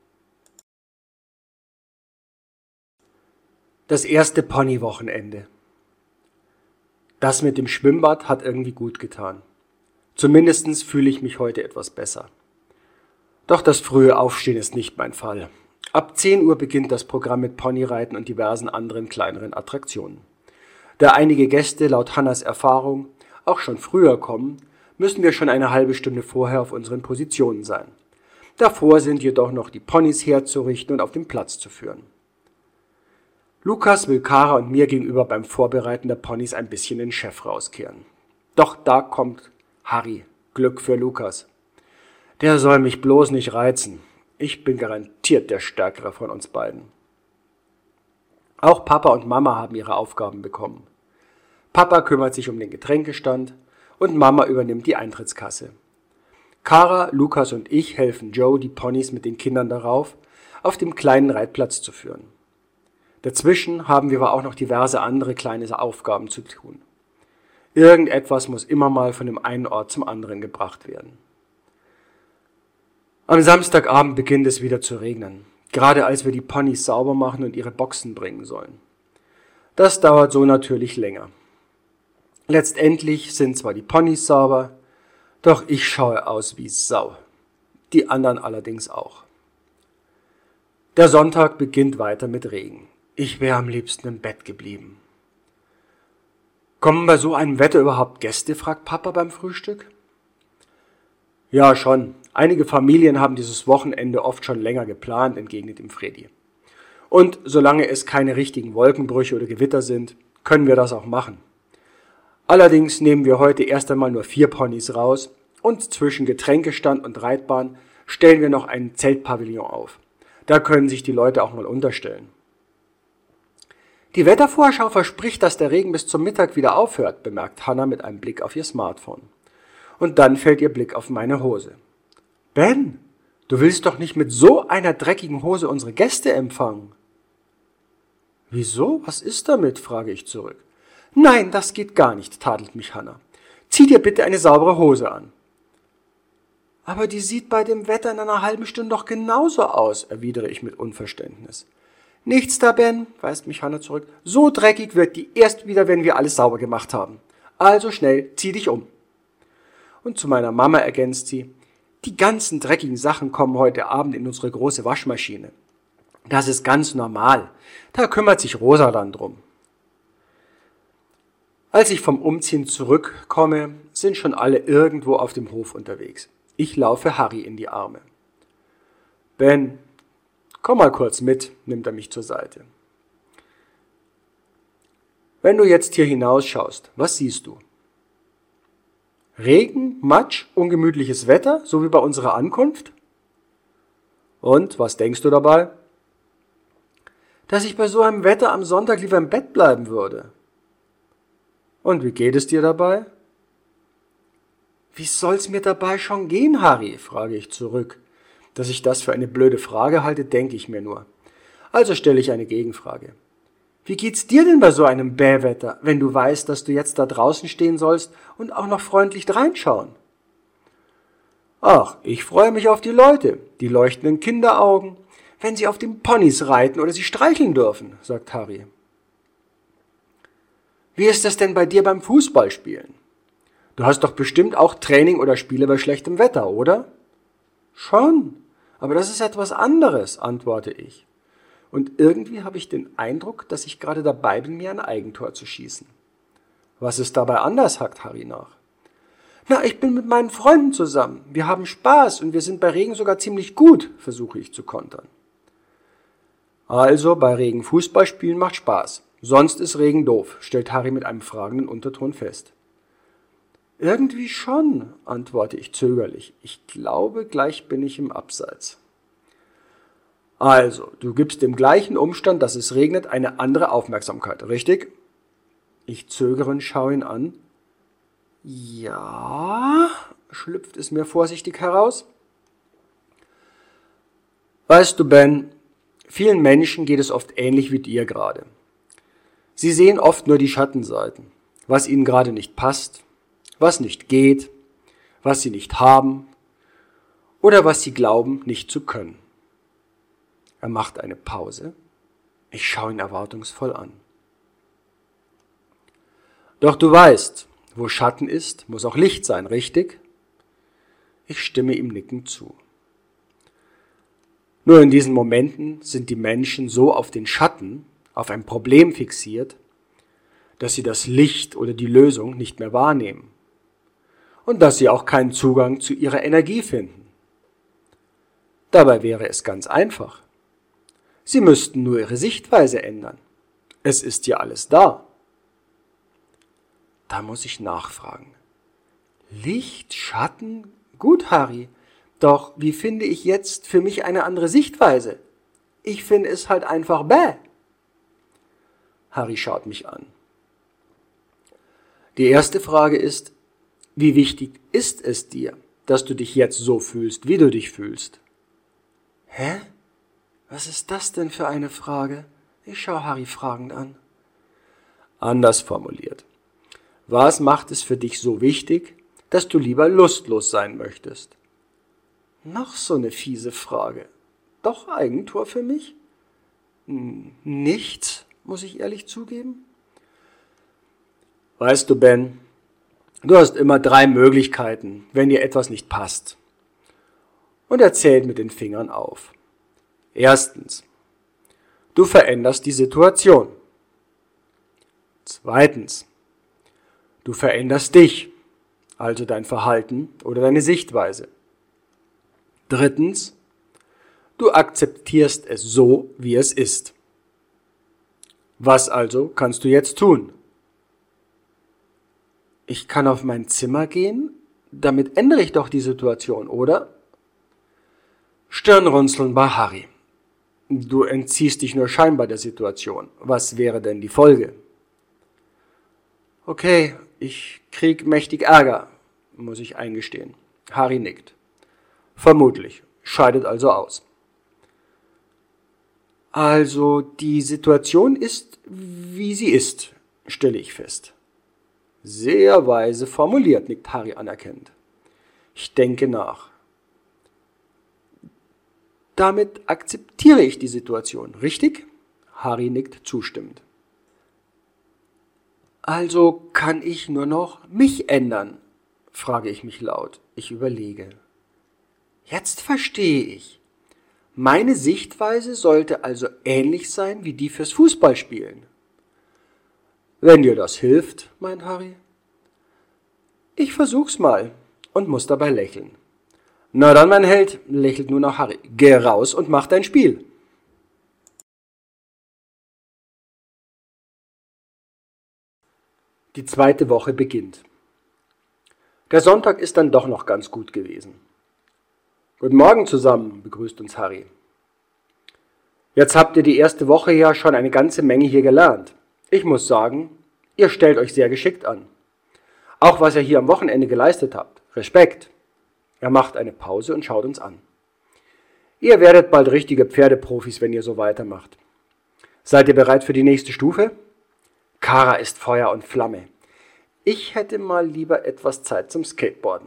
Das erste Ponywochenende. Das mit dem Schwimmbad hat irgendwie gut getan. Zumindest fühle ich mich heute etwas besser. Doch das frühe Aufstehen ist nicht mein Fall. Ab 10 Uhr beginnt das Programm mit Ponyreiten und diversen anderen kleineren Attraktionen. Da einige Gäste laut Hannas Erfahrung auch schon früher kommen, müssen wir schon eine halbe Stunde vorher auf unseren Positionen sein. Davor sind jedoch noch die Ponys herzurichten und auf den Platz zu führen. Lukas will Kara und mir gegenüber beim Vorbereiten der Ponys ein bisschen den Chef rauskehren. Doch da kommt Harry, Glück für Lukas. Der soll mich bloß nicht reizen. Ich bin garantiert der Stärkere von uns beiden. Auch Papa und Mama haben ihre Aufgaben bekommen. Papa kümmert sich um den Getränkestand und Mama übernimmt die Eintrittskasse. Kara, Lukas und ich helfen Joe, die Ponys mit den Kindern darauf, auf dem kleinen Reitplatz zu führen. Dazwischen haben wir aber auch noch diverse andere kleine Aufgaben zu tun. Irgendetwas muss immer mal von dem einen Ort zum anderen gebracht werden. Am Samstagabend beginnt es wieder zu regnen, gerade als wir die Ponys sauber machen und ihre Boxen bringen sollen. Das dauert so natürlich länger. Letztendlich sind zwar die Ponys sauber, doch ich schaue aus wie Sau. Die anderen allerdings auch. Der Sonntag beginnt weiter mit Regen. Ich wäre am liebsten im Bett geblieben. Kommen bei so einem Wetter überhaupt Gäste, fragt Papa beim Frühstück. Ja, schon. Einige Familien haben dieses Wochenende oft schon länger geplant, entgegnet ihm Freddy. Und solange es keine richtigen Wolkenbrüche oder Gewitter sind, können wir das auch machen. Allerdings nehmen wir heute erst einmal nur 4 Ponys raus und zwischen Getränkestand und Reitbahn stellen wir noch einen Zeltpavillon auf. Da können sich die Leute auch mal unterstellen. Die Wettervorschau verspricht, dass der Regen bis zum Mittag wieder aufhört, bemerkt Hannah mit einem Blick auf ihr Smartphone. Und dann fällt ihr Blick auf meine Hose. Ben, du willst doch nicht mit so einer dreckigen Hose unsere Gäste empfangen. Wieso? Was ist damit? Frage ich zurück. Nein, das geht gar nicht, tadelt mich Hannah. Zieh dir bitte eine saubere Hose an. Aber die sieht bei dem Wetter in einer halben Stunde doch genauso aus, erwidere ich mit Unverständnis. Nichts da, Ben, weist mich Hannah zurück. So dreckig wird die erst wieder, wenn wir alles sauber gemacht haben. Also schnell, zieh dich um. Und zu meiner Mama ergänzt sie, die ganzen dreckigen Sachen kommen heute Abend in unsere große Waschmaschine. Das ist ganz normal. Da kümmert sich Rosa dann drum. Als ich vom Umziehen zurückkomme, sind schon alle irgendwo auf dem Hof unterwegs. Ich laufe Harry in die Arme. Ben, komm mal kurz mit, nimmt er mich zur Seite. Wenn du jetzt hier hinausschaust, was siehst du? Regen, Matsch, ungemütliches Wetter, so wie bei unserer Ankunft? Und, was denkst du dabei? Dass ich bei so einem Wetter am Sonntag lieber im Bett bleiben würde. Und wie geht es dir dabei? Wie soll's mir dabei schon gehen, Harry? Frage ich zurück. Dass ich das für eine blöde Frage halte, denke ich mir nur. Also stelle ich eine Gegenfrage. Wie geht's dir denn bei so einem Bähwetter, wenn du weißt, dass du jetzt da draußen stehen sollst und auch noch freundlich reinschauen? Ach, ich freue mich auf die Leute, die leuchtenden Kinderaugen, wenn sie auf den Ponys reiten oder sie streicheln dürfen, sagt Harry. Wie ist das denn bei dir beim Fußballspielen? Du hast doch bestimmt auch Training oder Spiele bei schlechtem Wetter, oder? Schon, aber das ist etwas anderes, antworte ich. Und irgendwie habe ich den Eindruck, dass ich gerade dabei bin, mir ein Eigentor zu schießen. Was ist dabei anders, hakt Harry nach. Na, ich bin mit meinen Freunden zusammen. Wir haben Spaß und wir sind bei Regen sogar ziemlich gut, versuche ich zu kontern. Also, bei Regen Fußball spielen macht Spaß. Sonst ist Regen doof, stellt Harry mit einem fragenden Unterton fest. Irgendwie schon, antworte ich zögerlich. Ich glaube, gleich bin ich im Abseits. Also, du gibst dem gleichen Umstand, dass es regnet, eine andere Aufmerksamkeit, richtig? Ich zögere und schaue ihn an. Ja, schlüpft es mir vorsichtig heraus. Weißt du, Ben, vielen Menschen geht es oft ähnlich wie dir gerade. Sie sehen oft nur die Schattenseiten, was ihnen gerade nicht passt, was nicht geht, was sie nicht haben oder was sie glauben, nicht zu können. Er macht eine Pause. Ich schaue ihn erwartungsvoll an. Doch du weißt, wo Schatten ist, muss auch Licht sein, richtig? Ich stimme ihm nickend zu. Nur in diesen Momenten sind die Menschen so auf den Schatten, auf ein Problem fixiert, dass sie das Licht oder die Lösung nicht mehr wahrnehmen und dass sie auch keinen Zugang zu ihrer Energie finden. Dabei wäre es ganz einfach. Sie müssten nur ihre Sichtweise ändern. Es ist ja alles da. Da muss ich nachfragen. Licht, Schatten? Gut, Harry. Doch wie finde ich jetzt für mich eine andere Sichtweise? Ich finde es halt einfach bäh. Harry schaut mich an. Die erste Frage ist, wie wichtig ist es dir, dass du dich jetzt so fühlst, wie du dich fühlst? Hä? Was ist das denn für eine Frage? Ich schaue Harry fragend an. Anders formuliert. Was macht es für dich so wichtig, dass du lieber lustlos sein möchtest? Noch so eine fiese Frage. Doch Eigentor für mich? Nichts, muss ich ehrlich zugeben. Weißt du, Ben, du hast immer 3 Möglichkeiten, wenn dir etwas nicht passt. Und er zählt mit den Fingern auf. Erstens, du veränderst die Situation. Zweitens, du veränderst dich, also dein Verhalten oder deine Sichtweise. Drittens, du akzeptierst es so, wie es ist. Was also kannst du jetzt tun? Ich kann auf mein Zimmer gehen? Damit ändere ich doch die Situation, oder? Stirnrunzeln bei Harry. Du entziehst dich nur scheinbar der Situation. Was wäre denn die Folge? Okay, ich krieg mächtig Ärger, muss ich eingestehen. Harry nickt. Vermutlich. Scheidet also aus. Also, die Situation ist, wie sie ist, stelle ich fest. Sehr weise formuliert, nickt Harry anerkennend. Ich denke nach. Damit akzeptiere ich die Situation, richtig? Harry nickt zustimmend. Also kann ich nur noch mich ändern, frage ich mich laut. Ich überlege. Jetzt verstehe ich. Meine Sichtweise sollte also ähnlich sein wie die fürs Fußballspielen. Wenn dir das hilft, meint Harry. Ich versuch's mal und muss dabei lächeln. Na dann, mein Held, lächelt nun auch Harry. Geh raus und mach dein Spiel. Die 2. Woche beginnt. Der Sonntag ist dann doch noch ganz gut gewesen. Guten Morgen zusammen, begrüßt uns Harry. Jetzt habt ihr die 1. Woche ja schon eine ganze Menge hier gelernt. Ich muss sagen, ihr stellt euch sehr geschickt an. Auch was ihr hier am Wochenende geleistet habt. Respekt. Er macht eine Pause und schaut uns an. Ihr werdet bald richtige Pferdeprofis, wenn ihr so weitermacht. Seid ihr bereit für die nächste Stufe? Kara ist Feuer und Flamme. Ich hätte mal lieber etwas Zeit zum Skateboarden.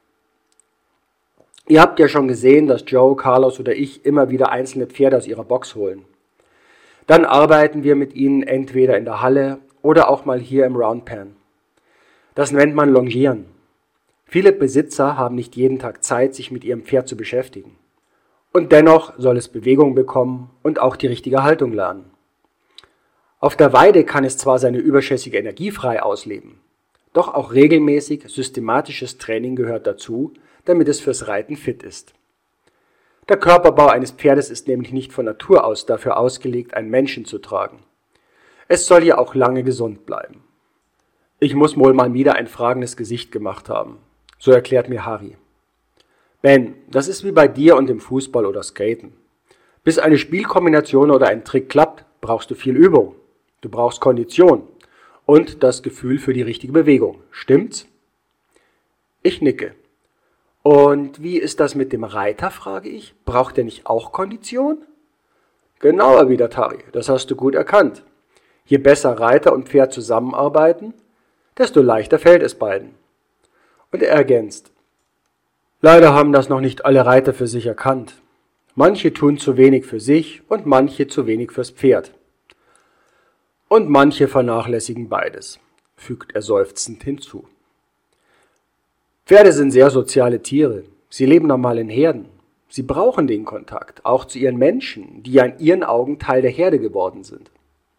Ihr habt ja schon gesehen, dass Joe, Carlos oder ich immer wieder einzelne Pferde aus ihrer Box holen. Dann arbeiten wir mit ihnen entweder in der Halle oder auch mal hier im Roundpen. Das nennt man Longieren. Viele Besitzer haben nicht jeden Tag Zeit, sich mit ihrem Pferd zu beschäftigen. Und dennoch soll es Bewegung bekommen und auch die richtige Haltung lernen. Auf der Weide kann es zwar seine überschüssige Energie frei ausleben, doch auch regelmäßig systematisches Training gehört dazu, damit es fürs Reiten fit ist. Der Körperbau eines Pferdes ist nämlich nicht von Natur aus dafür ausgelegt, einen Menschen zu tragen. Es soll ja auch lange gesund bleiben. Ich muss wohl mal wieder ein fragendes Gesicht gemacht haben. So erklärt mir Harry. Ben, das ist wie bei dir und im Fußball oder Skaten. Bis eine Spielkombination oder ein Trick klappt, brauchst du viel Übung. Du brauchst Kondition und das Gefühl für die richtige Bewegung. Stimmt's? Ich nicke. Und wie ist das mit dem Reiter, frage ich. Braucht er nicht auch Kondition? Genau, erwidert Harry, das hast du gut erkannt. Je besser Reiter und Pferd zusammenarbeiten, desto leichter fällt es beiden. Und er ergänzt. Leider haben das noch nicht alle Reiter für sich erkannt. Manche tun zu wenig für sich und manche zu wenig fürs Pferd. Und manche vernachlässigen beides, fügt er seufzend hinzu. Pferde sind sehr soziale Tiere. Sie leben normal in Herden. Sie brauchen den Kontakt, auch zu ihren Menschen, die ja in ihren Augen Teil der Herde geworden sind.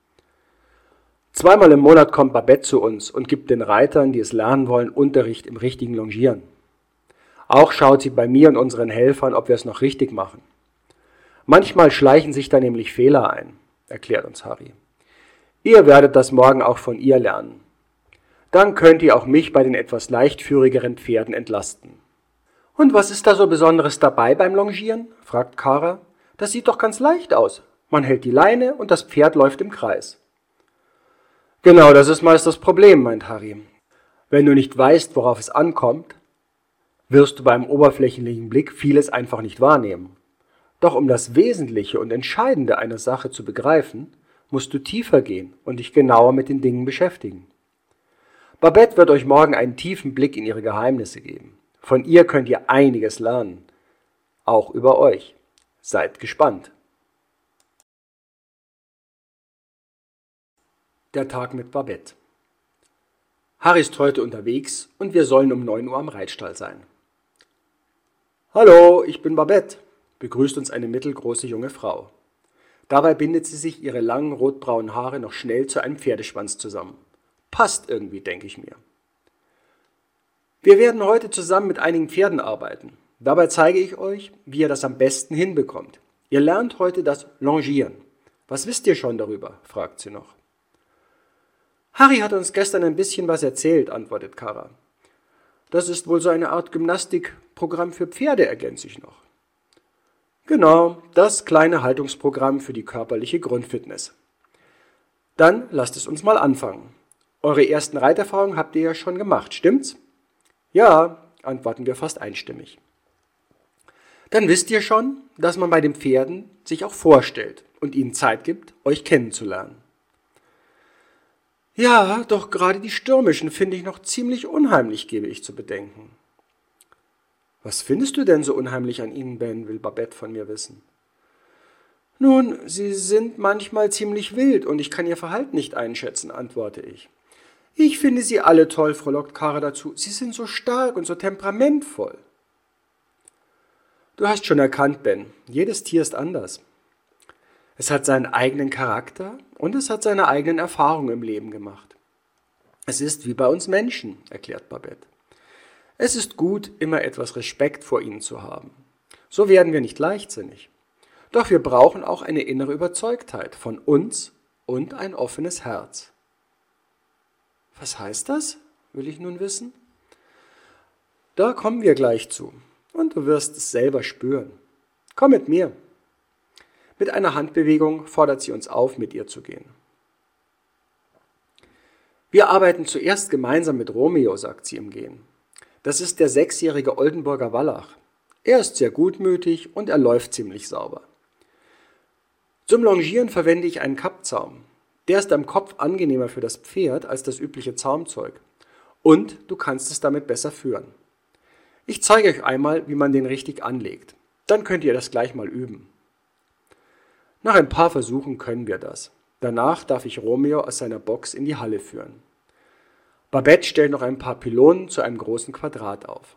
2-mal im Monat kommt Babette zu uns und gibt den Reitern, die es lernen wollen, Unterricht im richtigen Longieren. Auch schaut sie bei mir und unseren Helfern, ob wir es noch richtig machen. Manchmal schleichen sich da nämlich Fehler ein, erklärt uns Harry. Ihr werdet das morgen auch von ihr lernen. Dann könnt ihr auch mich bei den etwas leichtführigeren Pferden entlasten. Und was ist da so Besonderes dabei beim Longieren? Fragt Kara. Das sieht doch ganz leicht aus. Man hält die Leine und das Pferd läuft im Kreis. Genau, das ist meist das Problem, meint Harry. Wenn du nicht weißt, worauf es ankommt, wirst du beim oberflächlichen Blick vieles einfach nicht wahrnehmen. Doch um das Wesentliche und Entscheidende einer Sache zu begreifen, musst du tiefer gehen und dich genauer mit den Dingen beschäftigen. Babette wird euch morgen einen tiefen Blick in ihre Geheimnisse geben. Von ihr könnt ihr einiges lernen, auch über euch. Seid gespannt. Der Tag mit Babette. Harry ist heute unterwegs und wir sollen um 9 Uhr am Reitstall sein. Hallo, ich bin Babette, begrüßt uns eine mittelgroße junge Frau. Dabei bindet sie sich ihre langen rotbraunen Haare noch schnell zu einem Pferdeschwanz zusammen. Passt irgendwie, denke ich mir. Wir werden heute zusammen mit einigen Pferden arbeiten. Dabei zeige ich euch, wie ihr das am besten hinbekommt. Ihr lernt heute das Longieren. Was wisst ihr schon darüber? Fragt sie noch. Harry hat uns gestern ein bisschen was erzählt, antwortet Kara. Das ist wohl so eine Art Gymnastikprogramm für Pferde, ergänze ich noch. Genau, das kleine Haltungsprogramm für die körperliche Grundfitness. Dann lasst es uns mal anfangen. Eure ersten Reiterfahrungen habt ihr ja schon gemacht, stimmt's? Ja, antworten wir fast einstimmig. Dann wisst ihr schon, dass man bei den Pferden sich auch vorstellt und ihnen Zeit gibt, euch kennenzulernen. Ja, doch gerade die stürmischen finde ich noch ziemlich unheimlich, gebe ich zu bedenken. Was findest du denn so unheimlich an ihnen, Ben, will Babette von mir wissen. Nun, sie sind manchmal ziemlich wild und ich kann ihr Verhalten nicht einschätzen, antworte ich. Ich finde sie alle toll, frohlockt Kara dazu. Sie sind so stark und so temperamentvoll. Du hast schon erkannt, Ben, jedes Tier ist anders. Es hat seinen eigenen Charakter und es hat seine eigenen Erfahrungen im Leben gemacht. Es ist wie bei uns Menschen, erklärt Babette. Es ist gut, immer etwas Respekt vor ihnen zu haben. So werden wir nicht leichtsinnig. Doch wir brauchen auch eine innere Überzeugtheit von uns und ein offenes Herz. Was heißt das? Will ich nun wissen. Da kommen wir gleich zu und du wirst es selber spüren. Komm mit mir. Mit einer Handbewegung fordert sie uns auf, mit ihr zu gehen. Wir arbeiten zuerst gemeinsam mit Romeo, sagt sie im Gehen. Das ist der 6-jährige Oldenburger Wallach. Er ist sehr gutmütig und er läuft ziemlich sauber. Zum Longieren verwende ich einen Kappzaum. Der ist am Kopf angenehmer für das Pferd als das übliche Zaumzeug. Und du kannst es damit besser führen. Ich zeige euch einmal, wie man den richtig anlegt. Dann könnt ihr das gleich mal üben. Nach ein paar Versuchen können wir das. Danach darf ich Romeo aus seiner Box in die Halle führen. Babette stellt noch ein paar Pylonen zu einem großen Quadrat auf.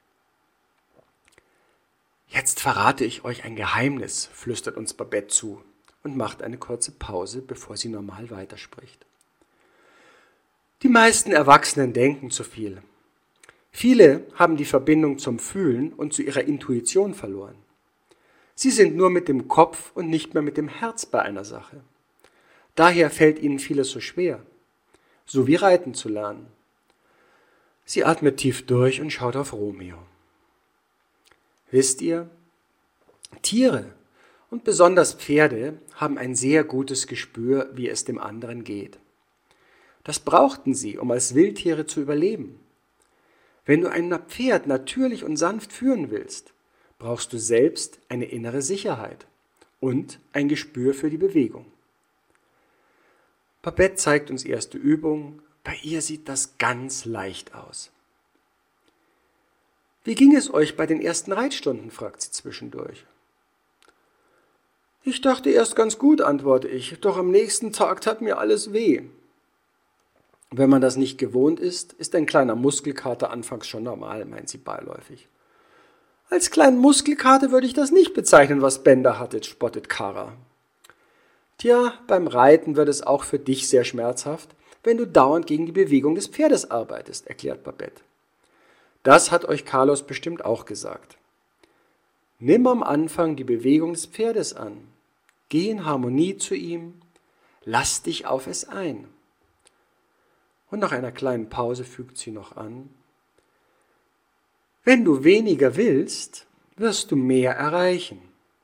Jetzt verrate ich euch ein Geheimnis, flüstert uns Babette zu und macht eine kurze Pause, bevor sie normal weiterspricht. Die meisten Erwachsenen denken zu viel. Viele haben die Verbindung zum Fühlen und zu ihrer Intuition verloren. Sie sind nur mit dem Kopf und nicht mehr mit dem Herz bei einer Sache. Daher fällt ihnen vieles so schwer, so wie Reiten zu lernen. Sie atmet tief durch und schaut auf Romeo. Wisst ihr, Tiere und besonders Pferde haben ein sehr gutes Gespür, wie es dem anderen geht. Das brauchten sie, um als Wildtiere zu überleben. Wenn du ein Pferd natürlich und sanft führen willst, brauchst du selbst eine innere Sicherheit und ein Gespür für die Bewegung. Babette zeigt uns erste Übungen, bei ihr sieht das ganz leicht aus. Wie ging es euch bei den ersten Reitstunden, fragt sie zwischendurch. Ich dachte erst ganz gut, antworte ich, doch am nächsten Tag tat mir alles weh. Wenn man das nicht gewohnt ist, ist ein kleiner Muskelkater anfangs schon normal, meint sie beiläufig. Als kleinen Muskelkater würde ich das nicht bezeichnen, was Bender hatte, spottet Kara. Tja, beim Reiten wird es auch für dich sehr schmerzhaft, wenn du dauernd gegen die Bewegung des Pferdes arbeitest, erklärt Babette. Das hat euch Carlos bestimmt auch gesagt. Nimm am Anfang die Bewegung des Pferdes an. Geh in Harmonie zu ihm. Lass dich auf es ein. Und nach einer kleinen Pause fügt sie noch an. Wenn du weniger willst, wirst du mehr erreichen.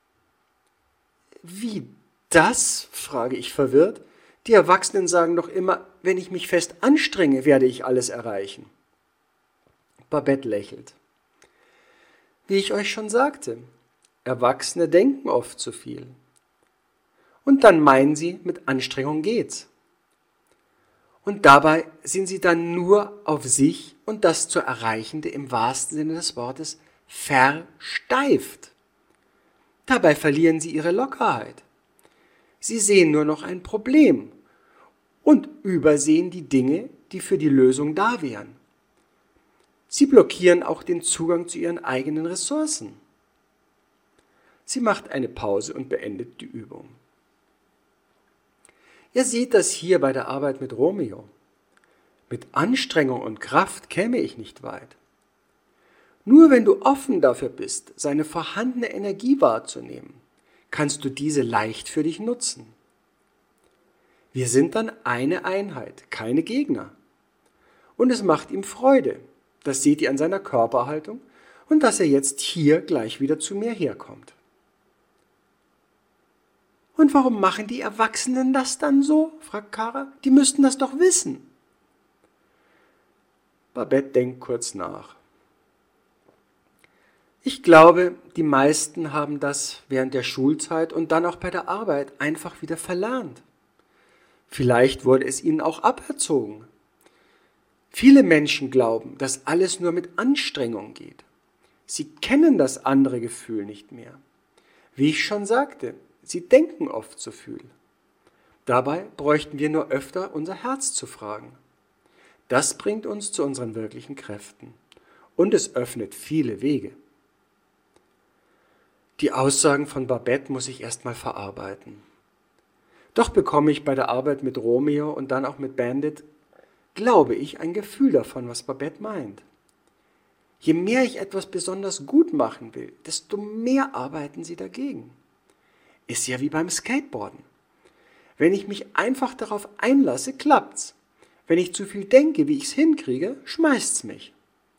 Wie das? Frage ich verwirrt. Die Erwachsenen sagen doch immer, wenn ich mich fest anstrenge, werde ich alles erreichen. Babette lächelt. Wie ich euch schon sagte, Erwachsene denken oft zu viel. Und dann meinen sie, mit Anstrengung geht's. Und dabei sind sie dann nur auf sich und das zu Erreichende im wahrsten Sinne des Wortes versteift. Dabei verlieren sie ihre Lockerheit. Sie sehen nur noch ein Problem und übersehen die Dinge, die für die Lösung da wären. Sie blockieren auch den Zugang zu ihren eigenen Ressourcen. Sie macht eine Pause und beendet die Übung. Ihr seht das hier bei der Arbeit mit Romeo. Mit Anstrengung und Kraft käme ich nicht weit. Nur wenn du offen dafür bist, seine vorhandene Energie wahrzunehmen, kannst du diese leicht für dich nutzen. Wir sind dann eine Einheit, keine Gegner. Und es macht ihm Freude. Das seht ihr an seiner Körperhaltung und dass er jetzt hier gleich wieder zu mir herkommt. Und warum machen die Erwachsenen das dann so? Fragt Kara. Die müssten das doch wissen. Babette denkt kurz nach. Ich glaube, die meisten haben das während der Schulzeit und dann auch bei der Arbeit einfach wieder verlernt. Vielleicht wurde es ihnen auch aberzogen. Viele Menschen glauben, dass alles nur mit Anstrengung geht. Sie kennen das andere Gefühl nicht mehr. Wie ich schon sagte, sie denken oft zu viel. Dabei bräuchten wir nur öfter unser Herz zu fragen. Das bringt uns zu unseren wirklichen Kräften und es öffnet viele Wege. Die Aussagen von Babette muss ich erstmal verarbeiten. Doch bekomme ich bei der Arbeit mit Romeo und dann auch mit Bandit, glaube ich, ein Gefühl davon, was Babette meint. Je mehr ich etwas besonders gut machen will, desto mehr arbeiten sie dagegen. Ist ja wie beim Skateboarden. Wenn ich mich einfach darauf einlasse, klappt's. Wenn ich zu viel denke, wie ich's hinkriege, schmeißt's mich.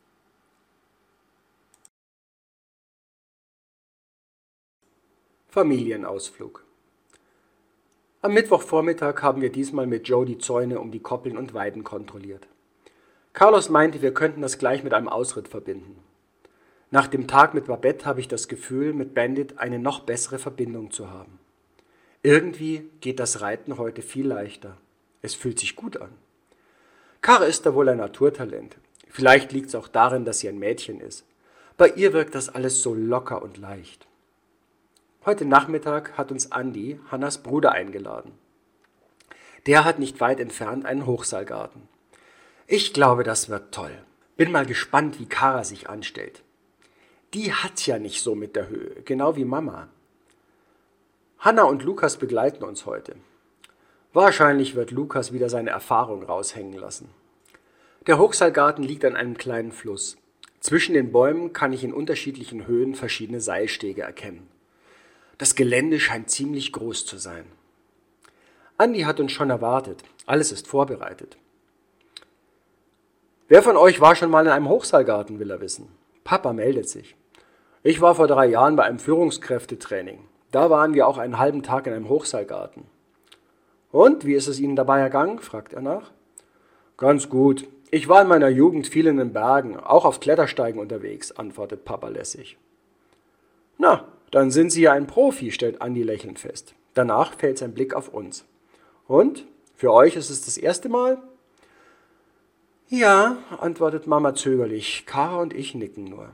Familienausflug. Am Mittwochvormittag haben wir diesmal mit Joe die Zäune um die Koppeln und Weiden kontrolliert. Carlos meinte, wir könnten das gleich mit einem Ausritt verbinden. Nach dem Tag mit Babette habe ich das Gefühl, mit Bandit eine noch bessere Verbindung zu haben. Irgendwie geht das Reiten heute viel leichter. Es fühlt sich gut an. Kara ist da wohl ein Naturtalent. Vielleicht liegt es auch darin, dass sie ein Mädchen ist. Bei ihr wirkt das alles so locker und leicht. Heute Nachmittag hat uns Andi, Hannas Bruder, eingeladen. Der hat nicht weit entfernt einen Hochseilgarten. Ich glaube, das wird toll. Bin mal gespannt, wie Kara sich anstellt. Die hat's ja nicht so mit der Höhe, genau wie Mama. Hanna und Lukas begleiten uns heute. Wahrscheinlich wird Lukas wieder seine Erfahrung raushängen lassen. Der Hochseilgarten liegt an einem kleinen Fluss. Zwischen den Bäumen kann ich in unterschiedlichen Höhen verschiedene Seilstege erkennen. Das Gelände scheint ziemlich groß zu sein. Andi hat uns schon erwartet. Alles ist vorbereitet. Wer von euch war schon mal in einem Hochseilgarten, will er wissen. Papa meldet sich. Ich war vor 3 Jahren bei einem Führungskräftetraining. Da waren wir auch einen halben Tag in einem Hochseilgarten. Und, wie ist es Ihnen dabei ergangen? Fragt er nach. Ganz gut. Ich war in meiner Jugend viel in den Bergen, auch auf Klettersteigen unterwegs, antwortet Papa lässig. Na, dann sind Sie ja ein Profi, stellt Andi lächelnd fest. Danach fällt sein Blick auf uns. Und, für euch ist es das erste Mal? Ja, antwortet Mama zögerlich. Kara und ich nicken nur.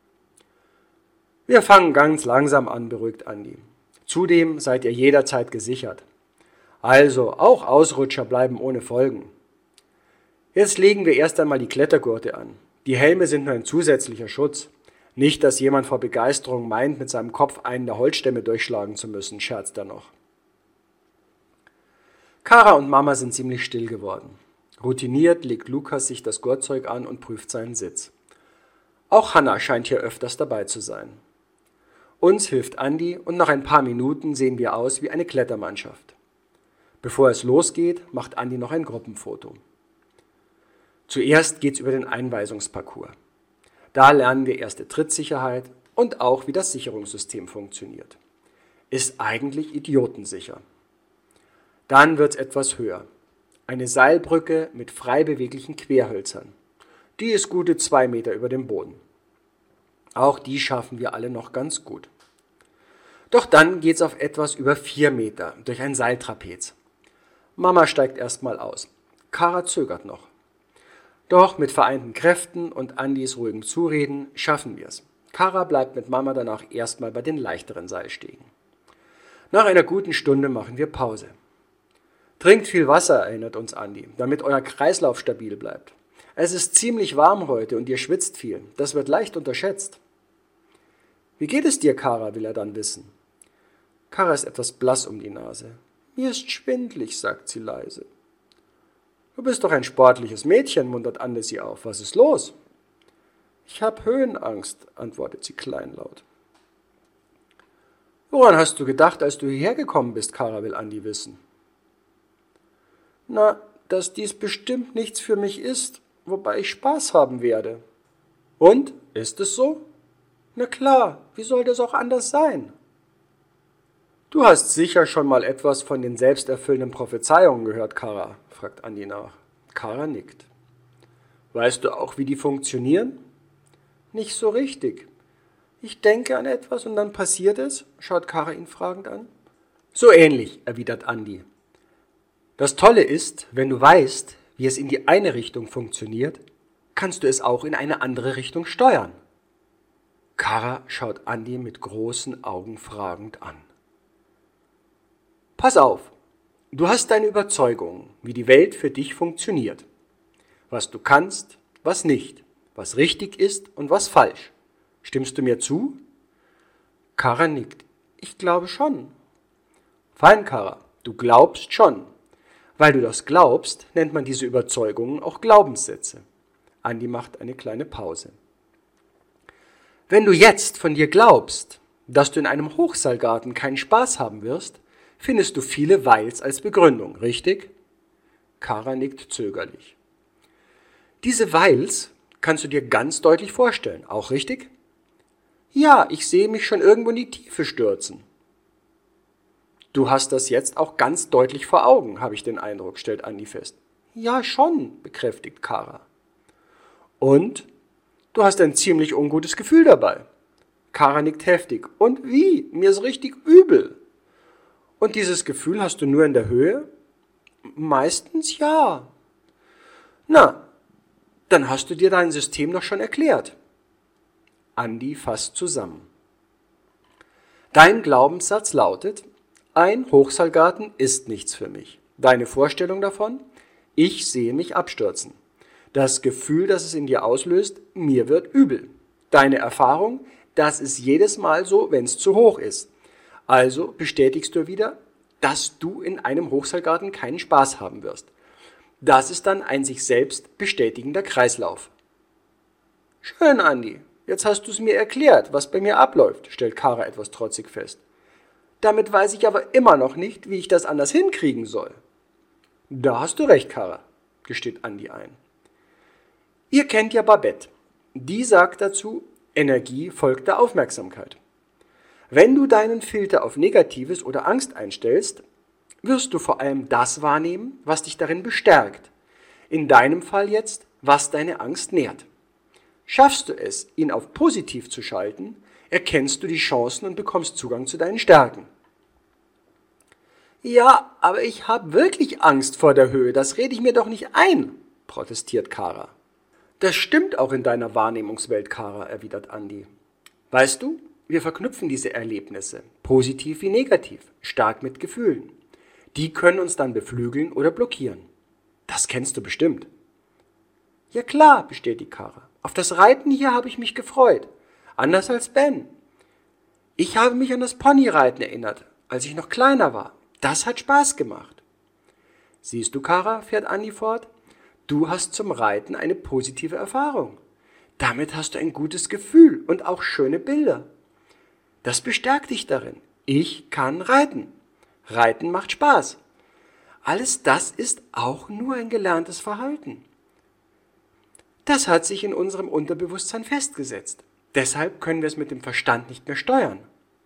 Wir fangen ganz langsam an, beruhigt Andi. Zudem seid ihr jederzeit gesichert. Also, auch Ausrutscher bleiben ohne Folgen. Jetzt legen wir erst einmal die Klettergurte an. Die Helme sind nur ein zusätzlicher Schutz. Nicht, dass jemand vor Begeisterung meint, mit seinem Kopf einen der Holzstämme durchschlagen zu müssen, scherzt er noch. Kara und Mama sind ziemlich still geworden. Routiniert legt Lukas sich das Gurtzeug an und prüft seinen Sitz. Auch Hanna scheint hier öfters dabei zu sein. Uns hilft Andi und nach ein paar Minuten sehen wir aus wie eine Klettermannschaft. Bevor es losgeht, macht Andi noch ein Gruppenfoto. Zuerst geht's über den Einweisungsparcours. Da lernen wir erste Trittsicherheit und auch, wie das Sicherungssystem funktioniert. Ist eigentlich idiotensicher. Dann wird's etwas höher. Eine Seilbrücke mit frei beweglichen Querhölzern. Die ist gute 2 Meter über dem Boden. Auch die schaffen wir alle noch ganz gut. Doch dann geht's auf etwas über 4 Meter durch ein Seiltrapez. Mama steigt erstmal aus. Kara zögert noch. Doch mit vereinten Kräften und Andis ruhigem Zureden schaffen wir es. Kara bleibt mit Mama danach erstmal bei den leichteren Seilstegen. Nach einer guten Stunde machen wir Pause. Trinkt viel Wasser, erinnert uns Andi, damit euer Kreislauf stabil bleibt. Es ist ziemlich warm heute und ihr schwitzt viel. Das wird leicht unterschätzt. Wie geht es dir, Kara, will er dann wissen. Kara ist etwas blass um die Nase. Mir ist schwindlig, sagt sie leise. Du bist doch ein sportliches Mädchen, muntert Andi sie auf. Was ist los? Ich habe Höhenangst, antwortet sie kleinlaut. Woran hast du gedacht, als du hierher gekommen bist, Kara, will Andi wissen. Na, dass dies bestimmt nichts für mich ist, wobei ich Spaß haben werde. Und? Ist es so? Na klar, wie soll das auch anders sein? Du hast sicher schon mal etwas von den selbsterfüllenden Prophezeiungen gehört, Kara, fragt Andi nach. Kara nickt. Weißt du auch, wie die funktionieren? Nicht so richtig. Ich denke an etwas und dann passiert es, schaut Kara ihn fragend an. So ähnlich, erwidert Andi. Das Tolle ist, wenn du weißt, wie es in die eine Richtung funktioniert, kannst du es auch in eine andere Richtung steuern. Kara schaut Andi mit großen Augen fragend an. Pass auf, du hast deine Überzeugung, wie die Welt für dich funktioniert. Was du kannst, was nicht, was richtig ist und was falsch. Stimmst du mir zu? Kara nickt. Ich glaube schon. Fein, Kara, du glaubst schon. Weil du das glaubst, nennt man diese Überzeugungen auch Glaubenssätze. Andi macht eine kleine Pause. Wenn du jetzt von dir glaubst, dass du in einem Hochseilgarten keinen Spaß haben wirst, findest du viele Weils als Begründung, richtig? Kara nickt zögerlich. Diese Weils kannst du dir ganz deutlich vorstellen, auch richtig? Ja, ich sehe mich schon irgendwo in die Tiefe stürzen. Du hast das jetzt auch ganz deutlich vor Augen, habe ich den Eindruck, stellt Andi fest. Ja, schon, bekräftigt Kara. Und? Du hast ein ziemlich ungutes Gefühl dabei. Kara nickt heftig. Und wie? Mir ist richtig übel. Und dieses Gefühl hast du nur in der Höhe? Meistens ja. Na, dann hast du dir dein System doch schon erklärt. Andi fasst zusammen. Dein Glaubenssatz lautet, ein Hochseilgarten ist nichts für mich. Deine Vorstellung davon? Ich sehe mich abstürzen. Das Gefühl, das es in dir auslöst, mir wird übel. Deine Erfahrung? Das ist jedes Mal so, wenn es zu hoch ist. Also bestätigst du wieder, dass du in einem Hochseilgarten keinen Spaß haben wirst. Das ist dann ein sich selbst bestätigender Kreislauf. Schön, Andi. Jetzt hast du es mir erklärt, was bei mir abläuft, stellt Kara etwas trotzig fest. Damit weiß ich aber immer noch nicht, wie ich das anders hinkriegen soll. Da hast du recht, Kara, gesteht Andi ein. Ihr kennt ja Babette. Die sagt dazu, Energie folgt der Aufmerksamkeit. Wenn du deinen Filter auf Negatives oder Angst einstellst, wirst du vor allem das wahrnehmen, was dich darin bestärkt. In deinem Fall jetzt, was deine Angst nährt. Schaffst du es, ihn auf positiv zu schalten, erkennst du die Chancen und bekommst Zugang zu deinen Stärken. Ja, aber ich habe wirklich Angst vor der Höhe, das rede ich mir doch nicht ein, protestiert Kara. Das stimmt auch in deiner Wahrnehmungswelt, Kara, erwidert Andi. Weißt du, wir verknüpfen diese Erlebnisse, positiv wie negativ, stark mit Gefühlen. Die können uns dann beflügeln oder blockieren. Das kennst du bestimmt. Ja klar, bestätigt Kara. Auf das Reiten hier habe ich mich gefreut. Anders als Ben. Ich habe mich an das Ponyreiten erinnert, als ich noch kleiner war. Das hat Spaß gemacht. Siehst du, Kara, fährt Andi fort, du hast zum Reiten eine positive Erfahrung. Damit hast du ein gutes Gefühl und auch schöne Bilder. Das bestärkt dich darin. Ich kann reiten. Reiten macht Spaß. Alles das ist auch nur ein gelerntes Verhalten. Das hat sich in unserem Unterbewusstsein festgesetzt. Deshalb können wir es mit dem Verstand nicht mehr steuern.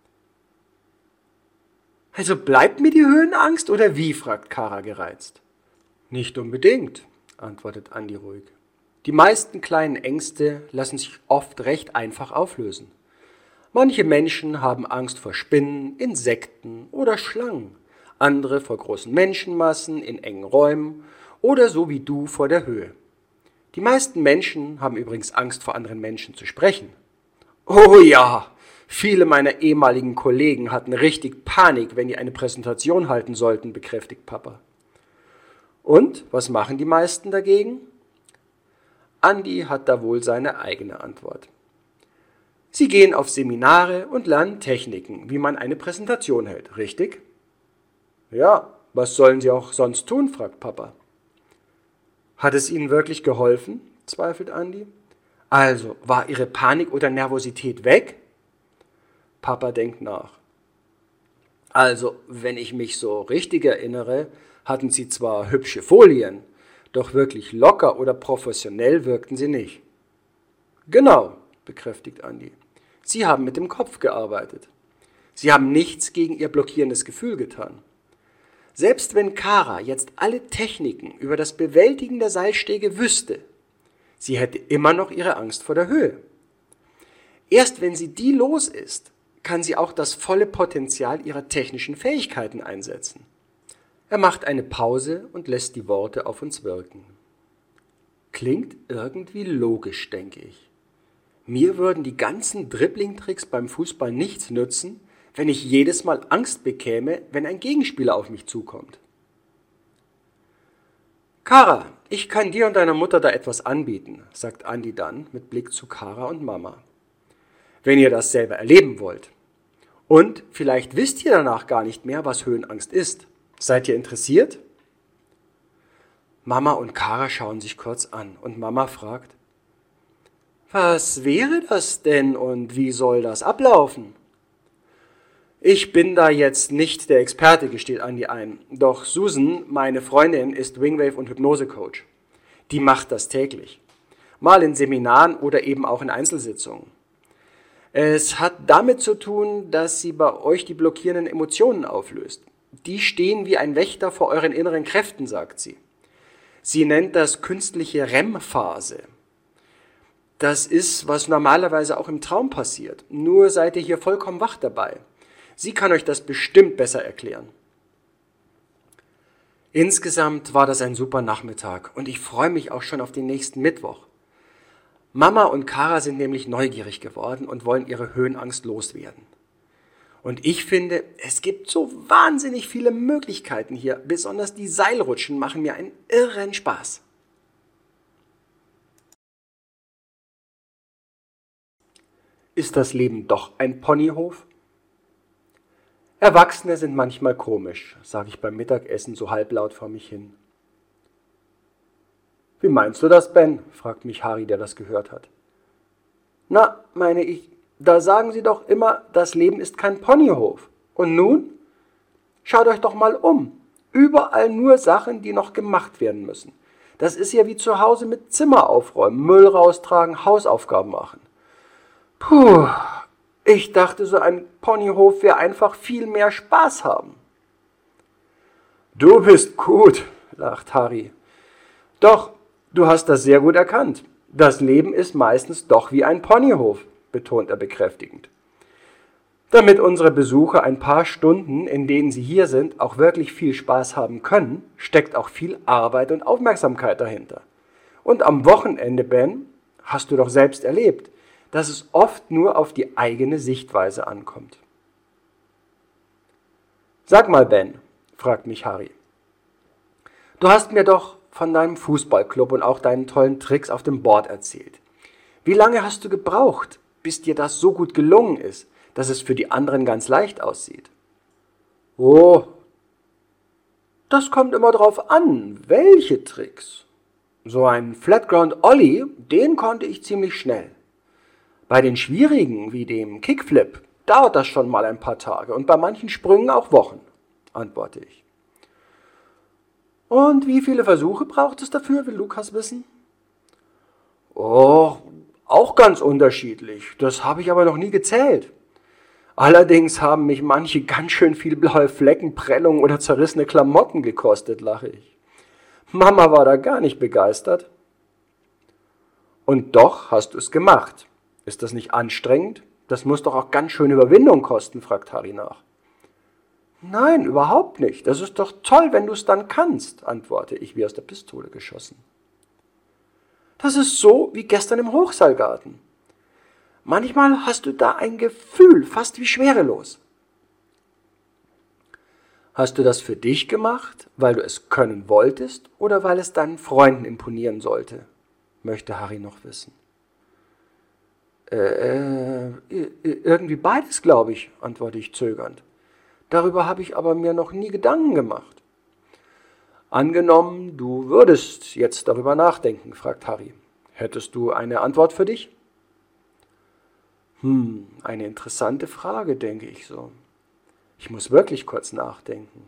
Also bleibt mir die Höhenangst oder wie, fragt Kara gereizt. Nicht unbedingt, antwortet Andi ruhig. Die meisten kleinen Ängste lassen sich oft recht einfach auflösen. Manche Menschen haben Angst vor Spinnen, Insekten oder Schlangen, andere vor großen Menschenmassen in engen Räumen oder so wie du vor der Höhe. Die meisten Menschen haben übrigens Angst vor anderen Menschen zu sprechen. Oh ja, viele meiner ehemaligen Kollegen hatten richtig Panik, wenn die eine Präsentation halten sollten, bekräftigt Papa. Und, was machen die meisten dagegen? Andi hat da wohl seine eigene Antwort. Sie gehen auf Seminare und lernen Techniken, wie man eine Präsentation hält, richtig? Ja, was sollen sie auch sonst tun, fragt Papa. Hat es Ihnen wirklich geholfen? Zweifelt Andi. Also, war Ihre Panik oder Nervosität weg? Papa denkt nach. Also, wenn ich mich so richtig erinnere, hatten Sie zwar hübsche Folien, doch wirklich locker oder professionell wirkten Sie nicht. Genau, bekräftigt Andi. Sie haben mit dem Kopf gearbeitet. Sie haben nichts gegen Ihr blockierendes Gefühl getan. Selbst wenn Kara jetzt alle Techniken über das Bewältigen der Seilstege wüsste, sie hätte immer noch ihre Angst vor der Höhe. Erst wenn sie die los ist, kann sie auch das volle Potenzial ihrer technischen Fähigkeiten einsetzen. Er macht eine Pause und lässt die Worte auf uns wirken. Klingt irgendwie logisch, denke ich. Mir würden die ganzen Dribbling-Tricks beim Fußball nichts nützen, wenn ich jedes Mal Angst bekäme, wenn ein Gegenspieler auf mich zukommt. Kara, ich kann dir und deiner Mutter da etwas anbieten, sagt Andi dann mit Blick zu Kara und Mama. Wenn ihr das selber erleben wollt. Und vielleicht wisst ihr danach gar nicht mehr, was Höhenangst ist. Seid ihr interessiert? Mama und Kara schauen sich kurz an und Mama fragt, was wäre das denn und wie soll das ablaufen? Ich bin da jetzt nicht der Experte, gesteht Andi ein. Doch Susan, meine Freundin, ist Wingwave- und Hypnose-Coach. Die macht das täglich. Mal in Seminaren oder eben auch in Einzelsitzungen. Es hat damit zu tun, dass sie bei euch die blockierenden Emotionen auflöst. Die stehen wie ein Wächter vor euren inneren Kräften, sagt sie. Sie nennt das künstliche REM-Phase. Das ist, was normalerweise auch im Traum passiert. Nur seid ihr hier vollkommen wach dabei. Sie kann euch das bestimmt besser erklären. Insgesamt war das ein super Nachmittag und ich freue mich auch schon auf den nächsten Mittwoch. Mama und Kara sind nämlich neugierig geworden und wollen ihre Höhenangst loswerden. Und ich finde, es gibt so wahnsinnig viele Möglichkeiten hier. Besonders die Seilrutschen machen mir einen irren Spaß. Ist das Leben doch ein Ponyhof? Erwachsene sind manchmal komisch, sage ich beim Mittagessen so halblaut vor mich hin. Wie meinst du das, Ben? Fragt mich Harry, der das gehört hat. Na, meine ich, da sagen sie doch immer, das Leben ist kein Ponyhof. Und nun? Schaut euch doch mal um. Überall nur Sachen, die noch gemacht werden müssen. Das ist ja wie zu Hause mit Zimmer aufräumen, Müll raustragen, Hausaufgaben machen. Puh, ich dachte, so ein Ponyhof wäre einfach viel mehr Spaß haben. Du bist gut, lacht Harry. Doch, du hast das sehr gut erkannt. Das Leben ist meistens doch wie ein Ponyhof, betont er bekräftigend. Damit unsere Besucher ein paar Stunden, in denen sie hier sind, auch wirklich viel Spaß haben können, steckt auch viel Arbeit und Aufmerksamkeit dahinter. Und am Wochenende, Ben, hast du doch selbst erlebt, dass es oft nur auf die eigene Sichtweise ankommt. Sag mal, Ben, fragt mich Harry, du hast mir doch von deinem Fußballclub und auch deinen tollen Tricks auf dem Board erzählt. Wie lange hast du gebraucht, bis dir das so gut gelungen ist, dass es für die anderen ganz leicht aussieht? Oh, das kommt immer drauf an, welche Tricks. So ein Flatground Ollie, den konnte ich ziemlich schnell. Bei den schwierigen, wie dem Kickflip, dauert das schon mal ein paar Tage und bei manchen Sprüngen auch Wochen, antworte ich. Und wie viele Versuche braucht es dafür, will Lukas wissen? Oh, auch ganz unterschiedlich, das habe ich aber noch nie gezählt. Allerdings haben mich manche ganz schön viel blaue Flecken, Prellungen oder zerrissene Klamotten gekostet, lache ich. Mama war da gar nicht begeistert. Und doch hast du es gemacht. Ist das nicht anstrengend? Das muss doch auch ganz schön Überwindung kosten, fragt Harry nach. Nein, überhaupt nicht. Das ist doch toll, wenn du es dann kannst, antworte ich wie aus der Pistole geschossen. Das ist so wie gestern im Hochseilgarten. Manchmal hast du da ein Gefühl, fast wie schwerelos. Hast du das für dich gemacht, weil du es können wolltest oder weil es deinen Freunden imponieren sollte? Möchte Harry noch wissen. Irgendwie beides, glaube ich, antworte ich zögernd. Darüber habe ich aber mir noch nie Gedanken gemacht. Angenommen, du würdest jetzt darüber nachdenken, fragt Harry. Hättest du eine Antwort für dich? Eine interessante Frage, denke ich so. Ich muss wirklich kurz nachdenken.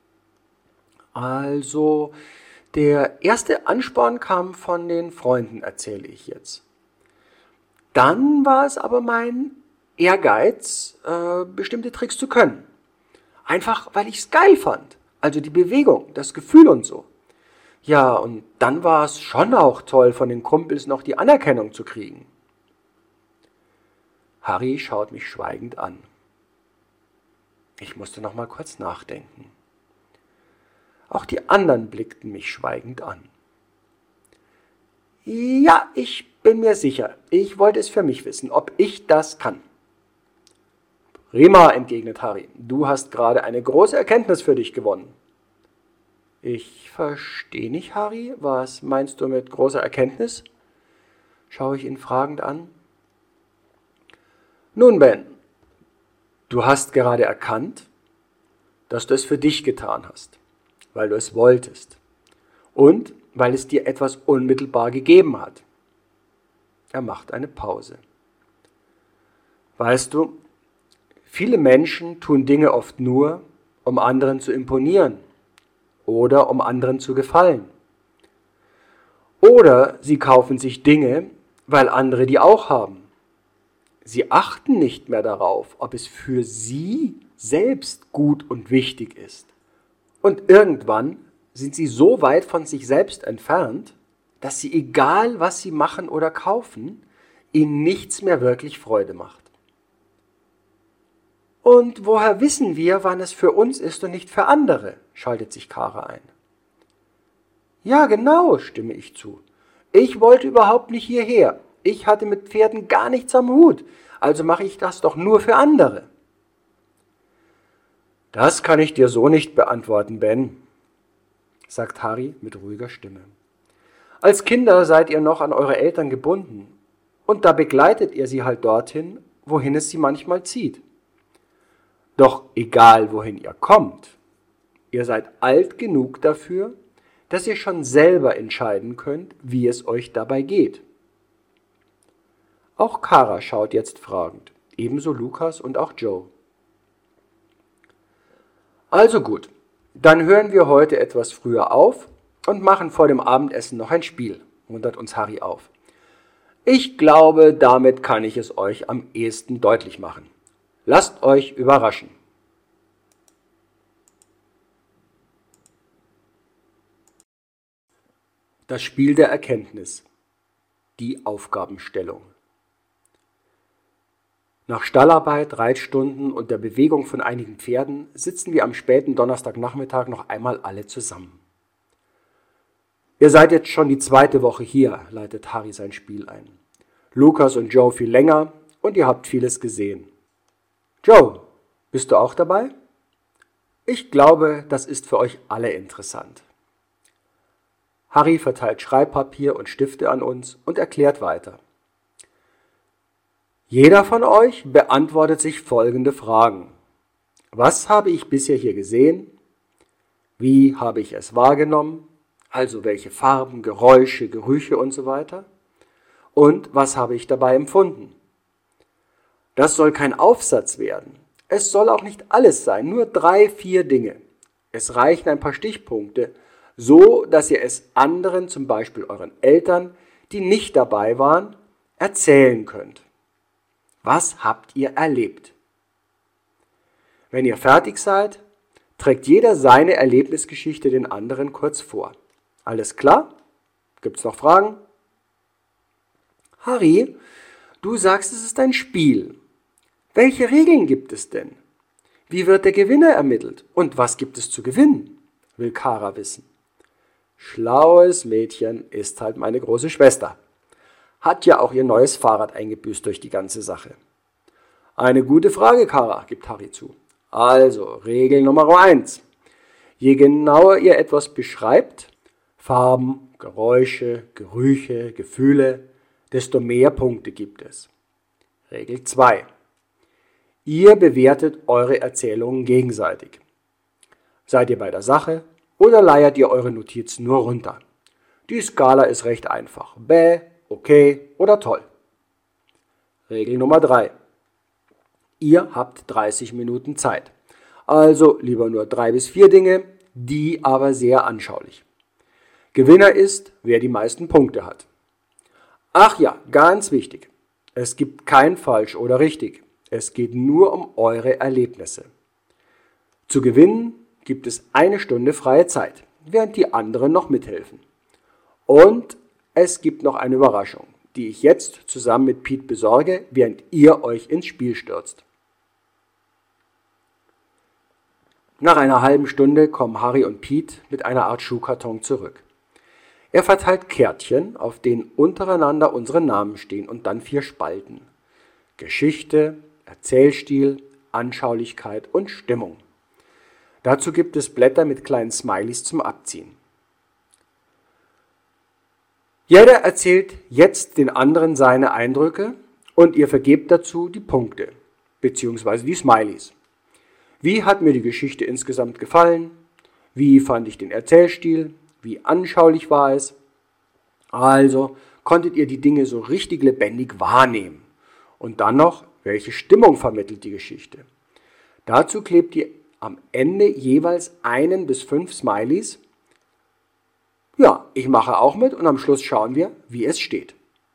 Also, der erste Ansporn kam von den Freunden, erzähle ich jetzt. Dann war es aber mein Ehrgeiz, bestimmte Tricks zu können. Einfach, weil ich es geil fand. Also die Bewegung, das Gefühl und so. Ja, und dann war es schon auch toll, von den Kumpels noch die Anerkennung zu kriegen. Harry schaut mich schweigend an. Ich musste noch mal kurz nachdenken. Auch die anderen blickten mich schweigend an. Ja, ich bin mir sicher. Ich wollte es für mich wissen, ob ich das kann. Prima, entgegnet Harry. Du hast gerade eine große Erkenntnis für dich gewonnen. Ich verstehe nicht, Harry. Was meinst du mit großer Erkenntnis? Schaue ich ihn fragend an. Nun, Ben, du hast gerade erkannt, dass du es für dich getan hast, weil du es wolltest und weil es dir etwas unmittelbar gegeben hat. Er macht eine Pause. Weißt du, viele Menschen tun Dinge oft nur, um anderen zu imponieren oder um anderen zu gefallen. Oder sie kaufen sich Dinge, weil andere die auch haben. Sie achten nicht mehr darauf, ob es für sie selbst gut und wichtig ist. Und irgendwann sind sie so weit von sich selbst entfernt, dass sie, egal was sie machen oder kaufen, ihnen nichts mehr wirklich Freude macht. Und woher wissen wir, wann es für uns ist und nicht für andere? Schaltet sich Kara ein. Ja, genau, stimme ich zu. Ich wollte überhaupt nicht hierher. Ich hatte mit Pferden gar nichts am Hut, also mache ich das doch nur für andere. Das kann ich dir so nicht beantworten, Ben, sagt Harry mit ruhiger Stimme. Als Kinder seid ihr noch an eure Eltern gebunden und da begleitet ihr sie halt dorthin, wohin es sie manchmal zieht. Doch egal, wohin ihr kommt, ihr seid alt genug dafür, dass ihr schon selber entscheiden könnt, wie es euch dabei geht. Auch Kara schaut jetzt fragend, ebenso Lukas und auch Joe. Also gut, dann hören wir heute etwas früher auf und machen vor dem Abendessen noch ein Spiel, muntert uns Harry auf. Ich glaube, damit kann ich es euch am ehesten deutlich machen. Lasst euch überraschen. Das Spiel der Erkenntnis. Die Aufgabenstellung. Nach Stallarbeit, Reitstunden und der Bewegung von einigen Pferden sitzen wir am späten Donnerstagnachmittag noch einmal alle zusammen. Ihr seid jetzt schon die 2. Woche hier, leitet Harry sein Spiel ein. Lukas und Joe viel länger und ihr habt vieles gesehen. Joe, bist du auch dabei? Ich glaube, das ist für euch alle interessant. Harry verteilt Schreibpapier und Stifte an uns und erklärt weiter. Jeder von euch beantwortet sich folgende Fragen. Was habe ich bisher hier gesehen? Wie habe ich es wahrgenommen? Also welche Farben, Geräusche, Gerüche und so weiter? Und was habe ich dabei empfunden? Das soll kein Aufsatz werden. Es soll auch nicht alles sein, nur 3, 4 Dinge. Es reichen ein paar Stichpunkte, so dass ihr es anderen, zum Beispiel euren Eltern, die nicht dabei waren, erzählen könnt. Was habt ihr erlebt? Wenn ihr fertig seid, trägt jeder seine Erlebnisgeschichte den anderen kurz vor. Alles klar? Gibt's noch Fragen? Harry, du sagst, es ist ein Spiel. Welche Regeln gibt es denn? Wie wird der Gewinner ermittelt? Und was gibt es zu gewinnen? Will Kara wissen. Schlaues Mädchen ist halt meine große Schwester. Hat ja auch ihr neues Fahrrad eingebüßt durch die ganze Sache. Eine gute Frage, Kara, gibt Harry zu. Also, Regel Nummer 1. Je genauer ihr etwas beschreibt, Farben, Geräusche, Gerüche, Gefühle, desto mehr Punkte gibt es. Regel 2. Ihr bewertet eure Erzählungen gegenseitig. Seid ihr bei der Sache oder leiert ihr eure Notizen nur runter? Die Skala ist recht einfach. Bäh, okay oder toll. Regel Nummer 3. Ihr habt 30 Minuten Zeit. Also lieber nur 3 bis 4 Dinge, die aber sehr anschaulich. Gewinner ist, wer die meisten Punkte hat. Ach ja, ganz wichtig. Es gibt kein falsch oder richtig. Es geht nur um eure Erlebnisse. Zu gewinnen gibt es 1 Stunde freie Zeit, während die anderen noch mithelfen. Und es gibt noch eine Überraschung, die ich jetzt zusammen mit Pete besorge, während ihr euch ins Spiel stürzt. Nach einer halben Stunde kommen Harry und Pete mit einer Art Schuhkarton zurück. Er verteilt Kärtchen, auf denen untereinander unsere Namen stehen und dann 4 Spalten. Geschichte, Erzählstil, Anschaulichkeit und Stimmung. Dazu gibt es Blätter mit kleinen Smileys zum Abziehen. Jeder erzählt jetzt den anderen seine Eindrücke und ihr vergebt dazu die Punkte, bzw. die Smileys. Wie hat mir die Geschichte insgesamt gefallen? Wie fand ich den Erzählstil? Wie anschaulich war es? Also konntet ihr die Dinge so richtig lebendig wahrnehmen. Und dann noch, welche Stimmung vermittelt die Geschichte? Dazu klebt ihr am Ende jeweils 1 bis 5 Smileys. Ja, ich mache auch mit und am Schluss schauen wir, wie es steht.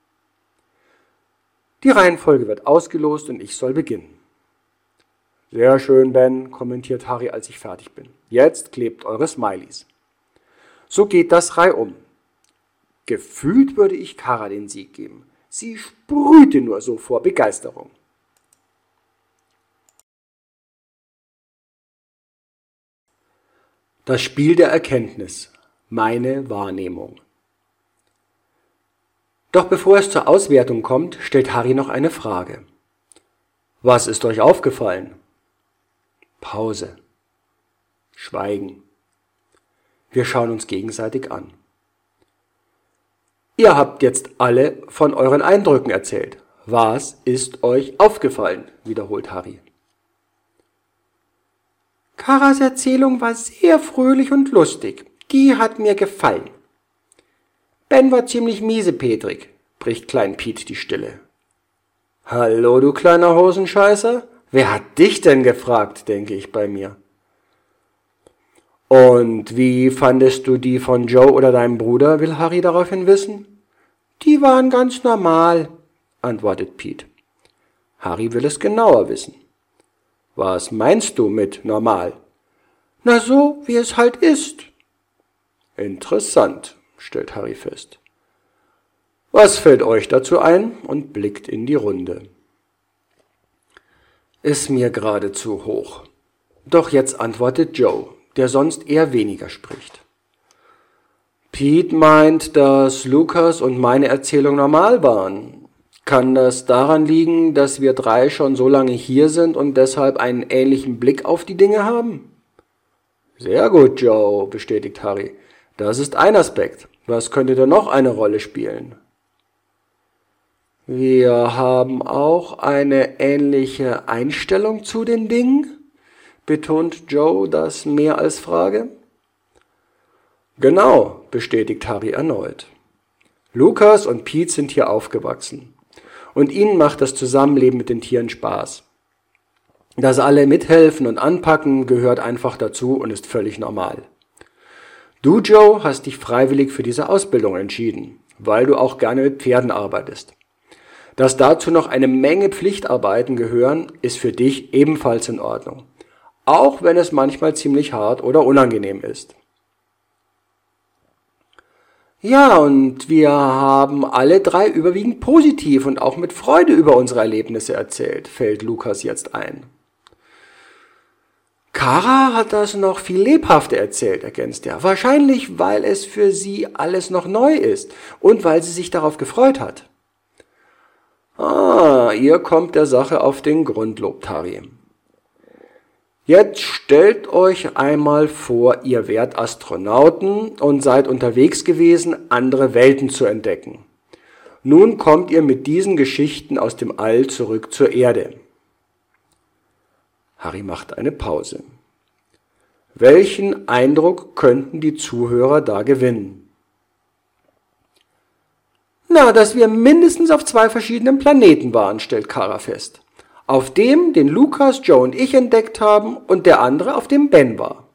Die Reihenfolge wird ausgelost und ich soll beginnen. Sehr schön, Ben, kommentiert Harry, als ich fertig bin. Jetzt klebt eure Smileys. So geht das reihum. Gefühlt würde ich Kara den Sieg geben. Sie sprühte nur so vor Begeisterung. Das Spiel der Erkenntnis. Meine Wahrnehmung. Doch bevor es zur Auswertung kommt, stellt Harry noch eine Frage. Was ist euch aufgefallen? Pause. Schweigen. Wir schauen uns gegenseitig an. Ihr habt jetzt alle von euren Eindrücken erzählt. Was ist euch aufgefallen? Wiederholt Harry. Karas Erzählung war sehr fröhlich und lustig. Die hat mir gefallen. Ben war ziemlich miesepetrig, bricht Klein Piet die Stille. Hallo, du kleiner Hosenscheißer? Wer hat dich denn gefragt, denke ich bei mir. Und wie fandest du die von Joe oder deinem Bruder, will Harry daraufhin wissen. Die waren ganz normal, antwortet Pete. Harry will es genauer wissen. Was meinst du mit normal? Na so, wie es halt ist. Interessant, stellt Harry fest. Was fällt euch dazu ein? Und blickt in die Runde. Ist mir gerade zu hoch. Doch jetzt antwortet Joe, der sonst eher weniger spricht. Pete meint, dass Lukas und meine Erzählung normal waren. Kann das daran liegen, dass wir 3 schon so lange hier sind und deshalb einen ähnlichen Blick auf die Dinge haben? Sehr gut, Joe, bestätigt Harry. Das ist ein Aspekt. Was könnte denn noch eine Rolle spielen? Wir haben auch eine ähnliche Einstellung zu den Dingen, betont Joe das mehr als Frage. Genau, bestätigt Harry erneut. Lukas und Pete sind hier aufgewachsen und ihnen macht das Zusammenleben mit den Tieren Spaß. Dass alle mithelfen und anpacken, gehört einfach dazu und ist völlig normal. Du, Joe, hast dich freiwillig für diese Ausbildung entschieden, weil du auch gerne mit Pferden arbeitest. Dass dazu noch eine Menge Pflichtarbeiten gehören, ist für dich ebenfalls in Ordnung, auch wenn es manchmal ziemlich hart oder unangenehm ist. Ja, und wir haben alle 3 überwiegend positiv und auch mit Freude über unsere Erlebnisse erzählt, fällt Lukas jetzt ein. Kara hat das noch viel lebhafter erzählt, ergänzt er, wahrscheinlich, weil es für sie alles noch neu ist und weil sie sich darauf gefreut hat. Ihr kommt der Sache auf den Grund, lobt Harry. Jetzt stellt euch einmal vor, ihr wärt Astronauten und seid unterwegs gewesen, andere Welten zu entdecken. Nun kommt ihr mit diesen Geschichten aus dem All zurück zur Erde. Harry macht eine Pause. Welchen Eindruck könnten die Zuhörer da gewinnen? Na, dass wir mindestens auf 2 verschiedenen Planeten waren, stellt Kara fest. Auf dem, den Lukas, Joe und ich entdeckt haben, und der andere, auf dem Ben war.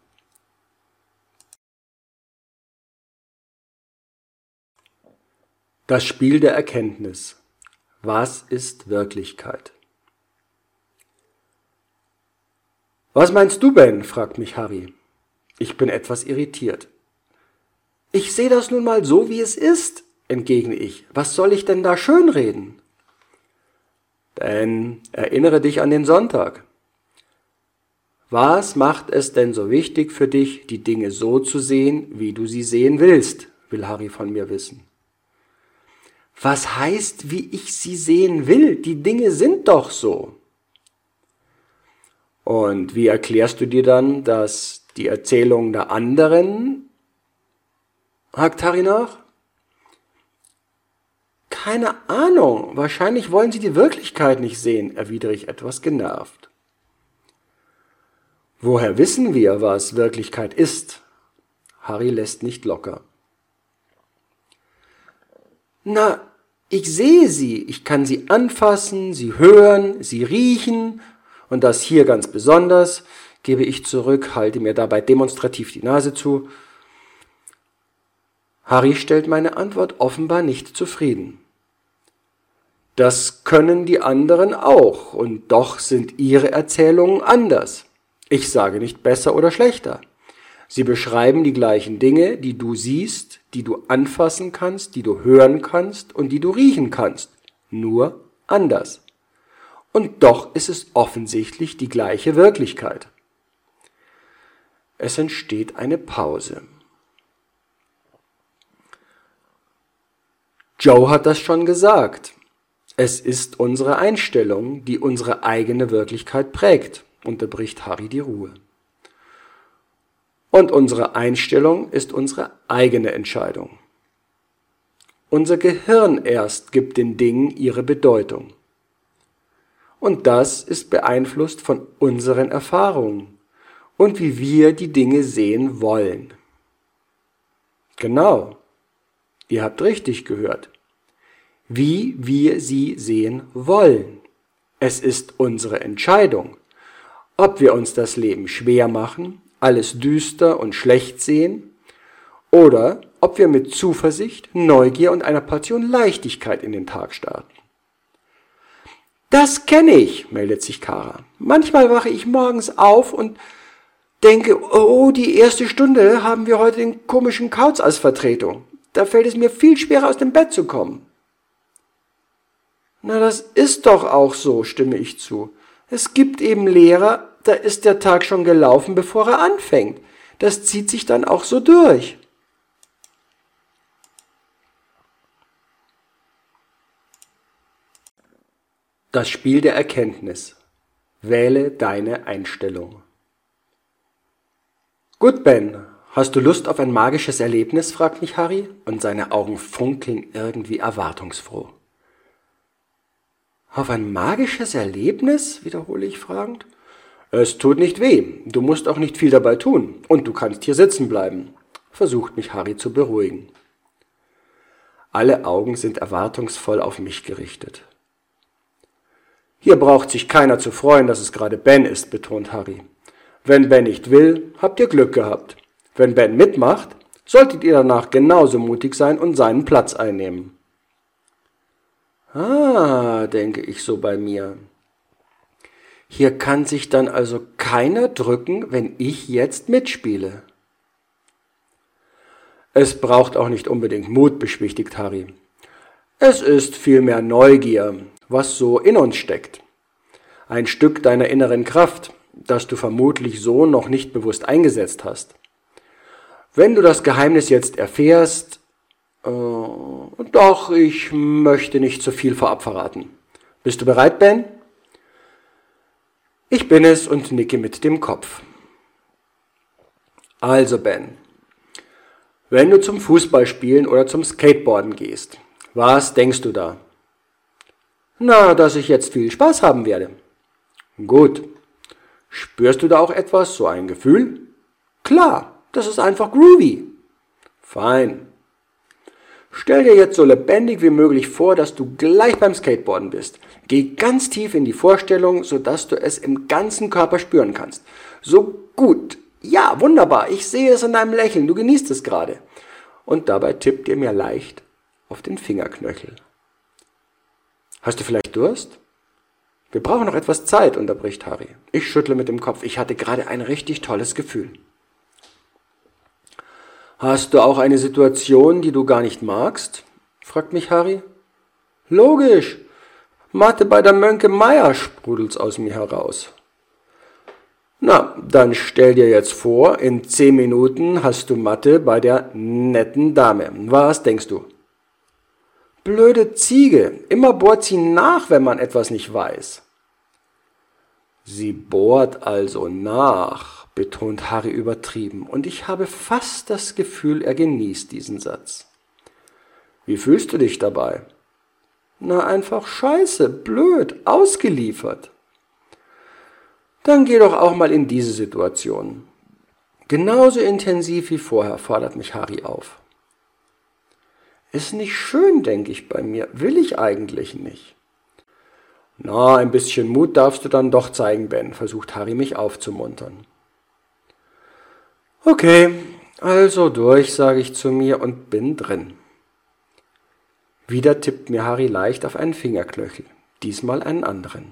Das Spiel der Erkenntnis. Was ist Wirklichkeit? Was meinst du, Ben? Fragt mich Harry. Ich bin etwas irritiert. Ich sehe das nun mal so, wie es ist, entgegne ich. Was soll ich denn da schönreden? Denn erinnere dich an den Sonntag. Was macht es denn so wichtig für dich, die Dinge so zu sehen, wie du sie sehen willst, will Harry von mir wissen. Was heißt, wie ich sie sehen will? Die Dinge sind doch so. Und wie erklärst du dir dann, dass die Erzählungen der anderen, hakt Harry nach? Keine Ahnung, wahrscheinlich wollen sie die Wirklichkeit nicht sehen, erwidere ich etwas genervt. Woher wissen wir, was Wirklichkeit ist? Harry lässt nicht locker. Na, ich sehe sie, ich kann sie anfassen, sie hören, sie riechen und das hier ganz besonders, gebe ich zurück, halte mir dabei demonstrativ die Nase zu. Harry stellt meine Antwort offenbar nicht zufrieden. Das können die anderen auch, und doch sind ihre Erzählungen anders. Ich sage nicht besser oder schlechter. Sie beschreiben die gleichen Dinge, die du siehst, die du anfassen kannst, die du hören kannst und die du riechen kannst, nur anders. Und doch ist es offensichtlich die gleiche Wirklichkeit. Es entsteht eine Pause. Joe hat das schon gesagt. Es ist unsere Einstellung, die unsere eigene Wirklichkeit prägt, unterbricht Harry die Ruhe. Und unsere Einstellung ist unsere eigene Entscheidung. Unser Gehirn erst gibt den Dingen ihre Bedeutung. Und das ist beeinflusst von unseren Erfahrungen und wie wir die Dinge sehen wollen. Genau, ihr habt richtig gehört. Wie wir sie sehen wollen. Es ist unsere Entscheidung, ob wir uns das Leben schwer machen alles düster und schlecht sehen, oder ob wir mit Zuversicht, Neugier und einer Portion Leichtigkeit in den Tag starten. Das kenne ich, meldet sich Kara. Manchmal wache ich morgens auf und denke, oh, die erste Stunde haben wir heute den komischen Kauz als Vertretung. Da fällt es mir viel schwerer, aus dem Bett zu kommen. Na, das ist doch auch so, stimme ich zu. Es gibt eben Lehrer, da ist der Tag schon gelaufen, bevor er anfängt. Das zieht sich dann auch so durch. Das Spiel der Erkenntnis. Wähle deine Einstellung. Gut, Ben, hast du Lust auf ein magisches Erlebnis, fragt mich Harry, und seine Augen funkeln irgendwie erwartungsfroh. Auf ein magisches Erlebnis? Wiederhole ich fragend. Es tut nicht weh, du musst auch nicht viel dabei tun, und du kannst hier sitzen bleiben, versucht mich Harry zu beruhigen. Alle Augen sind erwartungsvoll auf mich gerichtet. Hier braucht sich keiner zu freuen, dass es gerade Ben ist, betont Harry. Wenn Ben nicht will, habt ihr Glück gehabt. Wenn Ben mitmacht, solltet ihr danach genauso mutig sein und seinen Platz einnehmen. Ah, denke ich so bei mir. Hier kann sich dann also keiner drücken, wenn ich jetzt mitspiele. Es braucht auch nicht unbedingt Mut, beschwichtigt Harry. Es ist vielmehr Neugier, was so in uns steckt. Ein Stück deiner inneren Kraft, das du vermutlich so noch nicht bewusst eingesetzt hast. Wenn du das Geheimnis jetzt erfährst, doch, ich möchte nicht zu viel vorab verraten. Bist du bereit, Ben? Ich bin es und nicke mit dem Kopf. Also, Ben, wenn du zum Fußballspielen oder zum Skateboarden gehst, was denkst du da? Na, dass ich jetzt viel Spaß haben werde. Gut. Spürst du da auch etwas, so ein Gefühl? Klar, das ist einfach groovy. Fein. Stell dir jetzt so lebendig wie möglich vor, dass du gleich beim Skateboarden bist. Geh ganz tief in die Vorstellung, sodass du es im ganzen Körper spüren kannst. So gut. Ja, wunderbar. Ich sehe es in deinem Lächeln. Du genießt es gerade. Und dabei tippt ihr mir leicht auf den Fingerknöchel. Hast du vielleicht Durst? Wir brauchen noch etwas Zeit, unterbricht Harry. Ich schüttle mit dem Kopf. Ich hatte gerade ein richtig tolles Gefühl. Hast du auch eine Situation, die du gar nicht magst? Fragt mich Harry. Logisch. Mathe bei der Mönke Meier, sprudelt's aus mir heraus. Na, dann stell dir jetzt vor, in 10 Minuten hast du Mathe bei der netten Dame. Was denkst du? Blöde Ziege, immer bohrt sie nach, wenn man etwas nicht weiß. Sie bohrt also nach, betont Harry übertrieben, und ich habe fast das Gefühl, er genießt diesen Satz. Wie fühlst du dich dabei? Na, einfach scheiße, blöd, ausgeliefert. Dann geh doch auch mal in diese Situation. Genauso intensiv wie vorher, fordert mich Harry auf. Ist nicht schön, denke ich bei mir. Will ich eigentlich nicht. Na, ein bisschen Mut darfst du dann doch zeigen, Ben, versucht Harry mich aufzumuntern. Okay, also durch, sage ich zu mir und bin drin. Wieder tippt mir Harry leicht auf einen Fingerknöchel, diesmal einen anderen.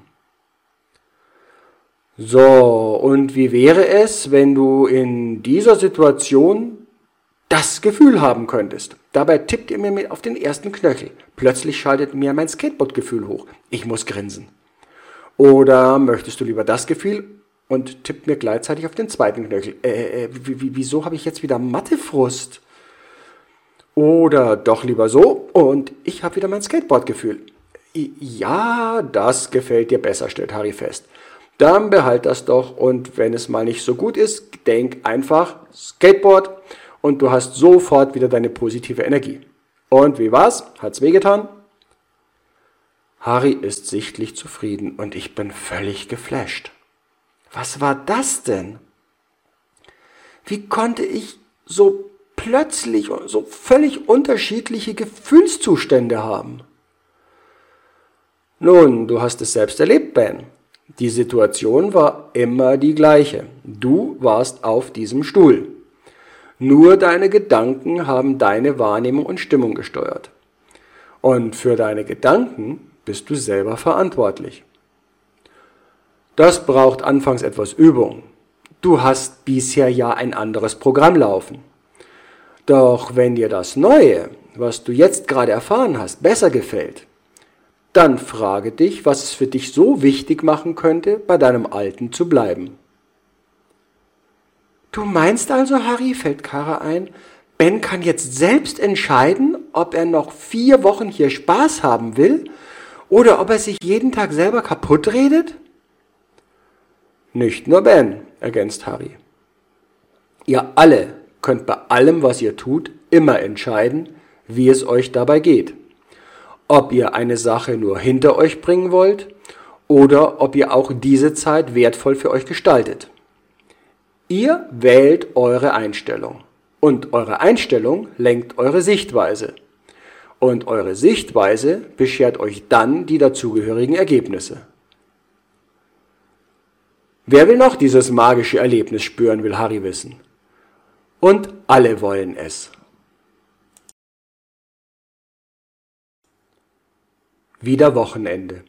So, und wie wäre es, wenn du in dieser Situation das Gefühl haben könntest? Dabei tippt ihr mir auf den ersten Knöchel. Plötzlich schaltet mir mein Skateboard-Gefühl hoch. Ich muss grinsen. Oder möchtest du lieber das Gefühl und tippt mir gleichzeitig auf den zweiten Knöchel? Wieso habe ich jetzt wieder Mathefrust? Oder doch lieber so und ich habe wieder mein Skateboard-Gefühl. Ja, das gefällt dir besser, stellt Harry fest. Dann behalt das doch und wenn es mal nicht so gut ist, denk einfach Skateboard und du hast sofort wieder deine positive Energie. Und wie war's? Hat's wehgetan? Harry ist sichtlich zufrieden und ich bin völlig geflasht. Was war das denn? Wie konnte ich so plötzlich so völlig unterschiedliche Gefühlszustände haben? Nun, du hast es selbst erlebt, Ben. Die Situation war immer die gleiche. Du warst auf diesem Stuhl. Nur deine Gedanken haben deine Wahrnehmung und Stimmung gesteuert. Und für deine Gedanken bist du selber verantwortlich. Das braucht anfangs etwas Übung. Du hast bisher ja ein anderes Programm laufen. Doch wenn dir das Neue, was du jetzt gerade erfahren hast, besser gefällt, dann frage dich, was es für dich so wichtig machen könnte, bei deinem Alten zu bleiben. Du meinst also, Harry, fällt Kara ein, Ben kann jetzt selbst entscheiden, ob er noch 4 Wochen hier Spaß haben will oder ob er sich jeden Tag selber kaputt redet? Nicht nur Ben, ergänzt Harry. Ihr alle könnt bei allem, was ihr tut, immer entscheiden, wie es euch dabei geht. Ob ihr eine Sache nur hinter euch bringen wollt oder ob ihr auch diese Zeit wertvoll für euch gestaltet. Ihr wählt eure Einstellung und eure Einstellung lenkt eure Sichtweise. Und eure Sichtweise beschert euch dann die dazugehörigen Ergebnisse. Wer will noch dieses magische Erlebnis spüren, will Harry wissen. Und alle wollen es. Wieder Wochenende.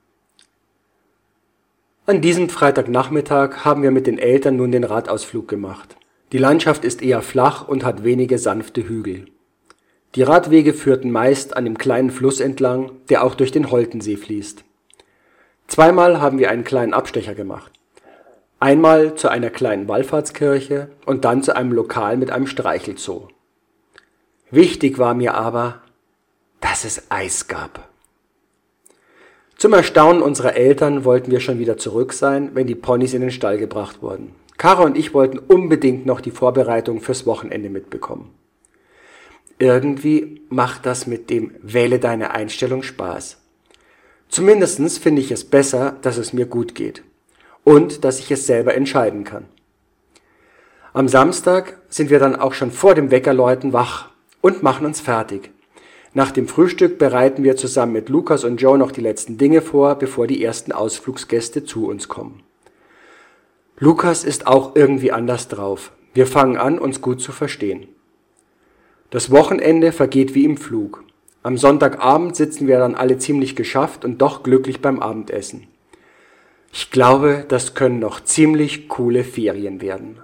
An diesem Freitagnachmittag haben wir mit den Eltern nun den Radausflug gemacht. Die Landschaft ist eher flach und hat wenige sanfte Hügel. Die Radwege führten meist an dem kleinen Fluss entlang, der auch durch den Holtensee fließt. 2-mal haben wir einen kleinen Abstecher gemacht. Einmal zu einer kleinen Wallfahrtskirche und dann zu einem Lokal mit einem Streichelzoo. Wichtig war mir aber, dass es Eis gab. Zum Erstaunen unserer Eltern wollten wir schon wieder zurück sein, wenn die Ponys in den Stall gebracht wurden. Kara und ich wollten unbedingt noch die Vorbereitung fürs Wochenende mitbekommen. Irgendwie macht das mit dem Wähle deine Einstellung Spaß. Zumindest finde ich es besser, dass es mir gut geht und dass ich es selber entscheiden kann. Am Samstag sind wir dann auch schon vor dem Weckerläuten wach und machen uns fertig. Nach dem Frühstück bereiten wir zusammen mit Lukas und Joe noch die letzten Dinge vor, bevor die ersten Ausflugsgäste zu uns kommen. Lukas ist auch irgendwie anders drauf. Wir fangen an, uns gut zu verstehen. Das Wochenende vergeht wie im Flug. Am Sonntagabend sitzen wir dann alle ziemlich geschafft und doch glücklich beim Abendessen. Ich glaube, das können noch ziemlich coole Ferien werden.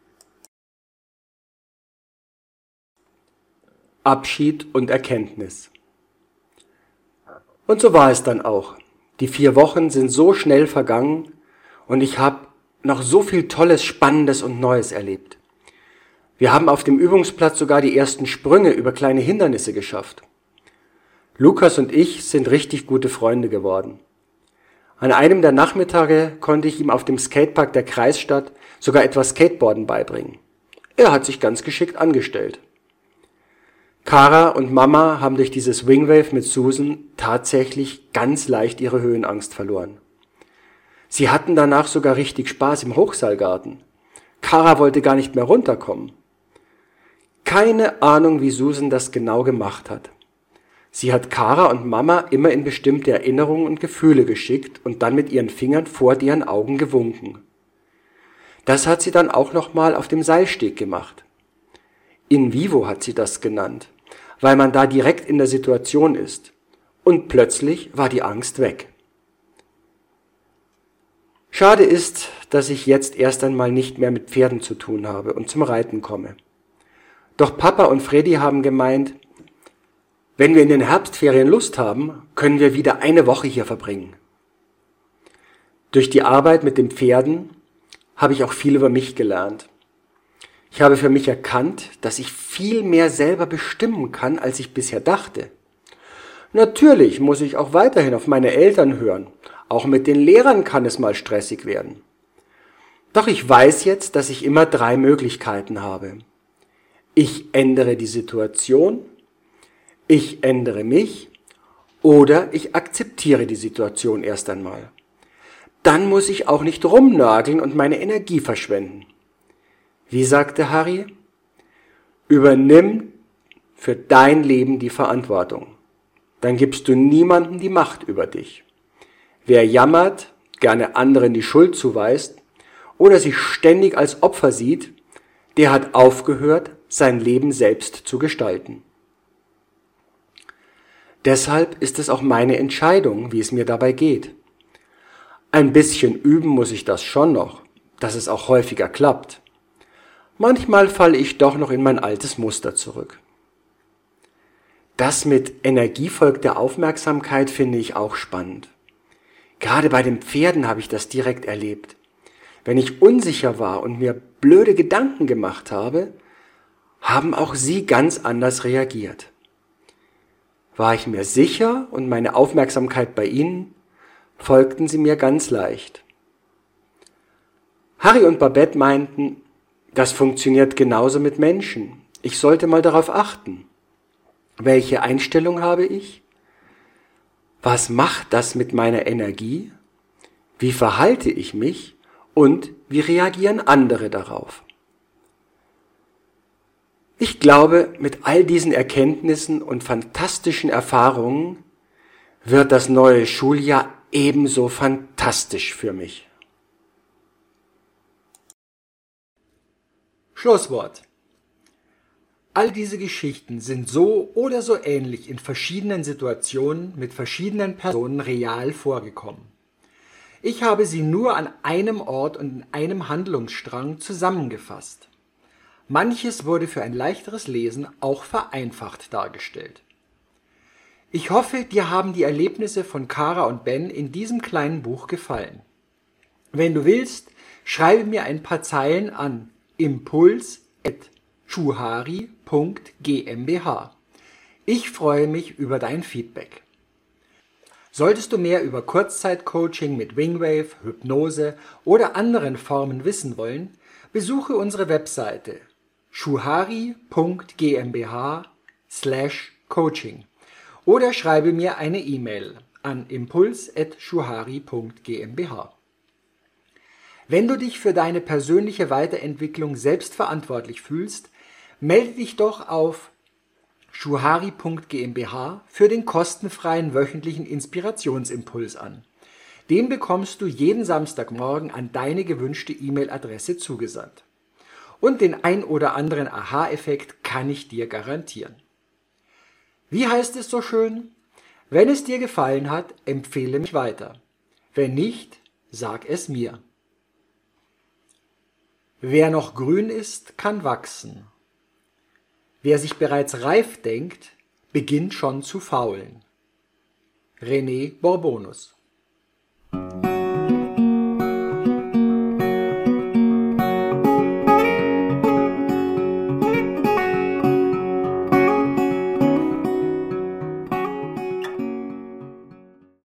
Abschied und Erkenntnis. Und so war es dann auch. Die 4 Wochen sind so schnell vergangen und ich habe noch so viel Tolles, Spannendes und Neues erlebt. Wir haben auf dem Übungsplatz sogar die ersten Sprünge über kleine Hindernisse geschafft. Lukas und ich sind richtig gute Freunde geworden. An einem der Nachmittage konnte ich ihm auf dem Skatepark der Kreisstadt sogar etwas Skateboarden beibringen. Er hat sich ganz geschickt angestellt. Kara und Mama haben durch dieses Wingwave mit Susan tatsächlich ganz leicht ihre Höhenangst verloren. Sie hatten danach sogar richtig Spaß im Hochseilgarten. Kara wollte gar nicht mehr runterkommen. Keine Ahnung, wie Susan das genau gemacht hat. Sie hat Kara und Mama immer in bestimmte Erinnerungen und Gefühle geschickt und dann mit ihren Fingern vor deren Augen gewunken. Das hat sie dann auch nochmal auf dem Seilsteg gemacht. In vivo hat sie das genannt, weil man da direkt in der Situation ist. Und plötzlich war die Angst weg. Schade ist, dass ich jetzt erst einmal nicht mehr mit Pferden zu tun habe und zum Reiten komme. Doch Papa und Freddy haben gemeint, wenn wir in den Herbstferien Lust haben, können wir wieder eine Woche hier verbringen. Durch die Arbeit mit den Pferden habe ich auch viel über mich gelernt. Ich habe für mich erkannt, dass ich viel mehr selber bestimmen kann, als ich bisher dachte. Natürlich muss ich auch weiterhin auf meine Eltern hören. Auch mit den Lehrern kann es mal stressig werden. Doch ich weiß jetzt, dass ich immer 3 Möglichkeiten habe. Ich ändere die Situation, ich ändere mich oder ich akzeptiere die Situation erst einmal. Dann muss ich auch nicht rumnörgeln und meine Energie verschwenden. Wie sagte Harry? Übernimm für dein Leben die Verantwortung. Dann gibst du niemandem die Macht über dich. Wer jammert, gerne anderen die Schuld zuweist oder sich ständig als Opfer sieht, der hat aufgehört, sein Leben selbst zu gestalten. Deshalb ist es auch meine Entscheidung, wie es mir dabei geht. Ein bisschen üben muss ich das schon noch, dass es auch häufiger klappt. Manchmal falle ich doch noch in mein altes Muster zurück. Das mit Energie folgt der Aufmerksamkeit finde ich auch spannend. Gerade bei den Pferden habe ich das direkt erlebt. Wenn ich unsicher war und mir blöde Gedanken gemacht habe, haben auch sie ganz anders reagiert. War ich mir sicher und meine Aufmerksamkeit bei ihnen, folgten sie mir ganz leicht. Harry und Babette meinten, das funktioniert genauso mit Menschen. Ich sollte mal darauf achten. Welche Einstellung habe ich? Was macht das mit meiner Energie? Wie verhalte ich mich? Und wie reagieren andere darauf? Ich glaube, mit all diesen Erkenntnissen und fantastischen Erfahrungen wird das neue Schuljahr ebenso fantastisch für mich. Schlusswort. All diese Geschichten sind so oder so ähnlich in verschiedenen Situationen mit verschiedenen Personen real vorgekommen. Ich habe sie nur an einem Ort und in einem Handlungsstrang zusammengefasst. Manches wurde für ein leichteres Lesen auch vereinfacht dargestellt. Ich hoffe, dir haben die Erlebnisse von Kara und Ben in diesem kleinen Buch gefallen. Wenn du willst, schreibe mir ein paar Zeilen an impuls@schuhari.gmbh. Ich freue mich über dein Feedback. Solltest du mehr über Kurzzeitcoaching mit Wingwave, Hypnose oder anderen Formen wissen wollen, besuche unsere Webseite schuhari.gmbh/coaching oder schreibe mir eine E-Mail an impuls@schuhari.gmbh. Wenn du dich für deine persönliche Weiterentwicklung selbst verantwortlich fühlst, melde dich doch auf schuhari.gmbh für den kostenfreien wöchentlichen Inspirationsimpuls an. Den bekommst du jeden Samstagmorgen an deine gewünschte E-Mail-Adresse zugesandt. Und den ein oder anderen Aha-Effekt kann ich dir garantieren. Wie heißt es so schön? Wenn es dir gefallen hat, empfehle mich weiter. Wenn nicht, sag es mir. Wer noch grün ist, kann wachsen. Wer sich bereits reif denkt, beginnt schon zu faulen. René Bourbonus.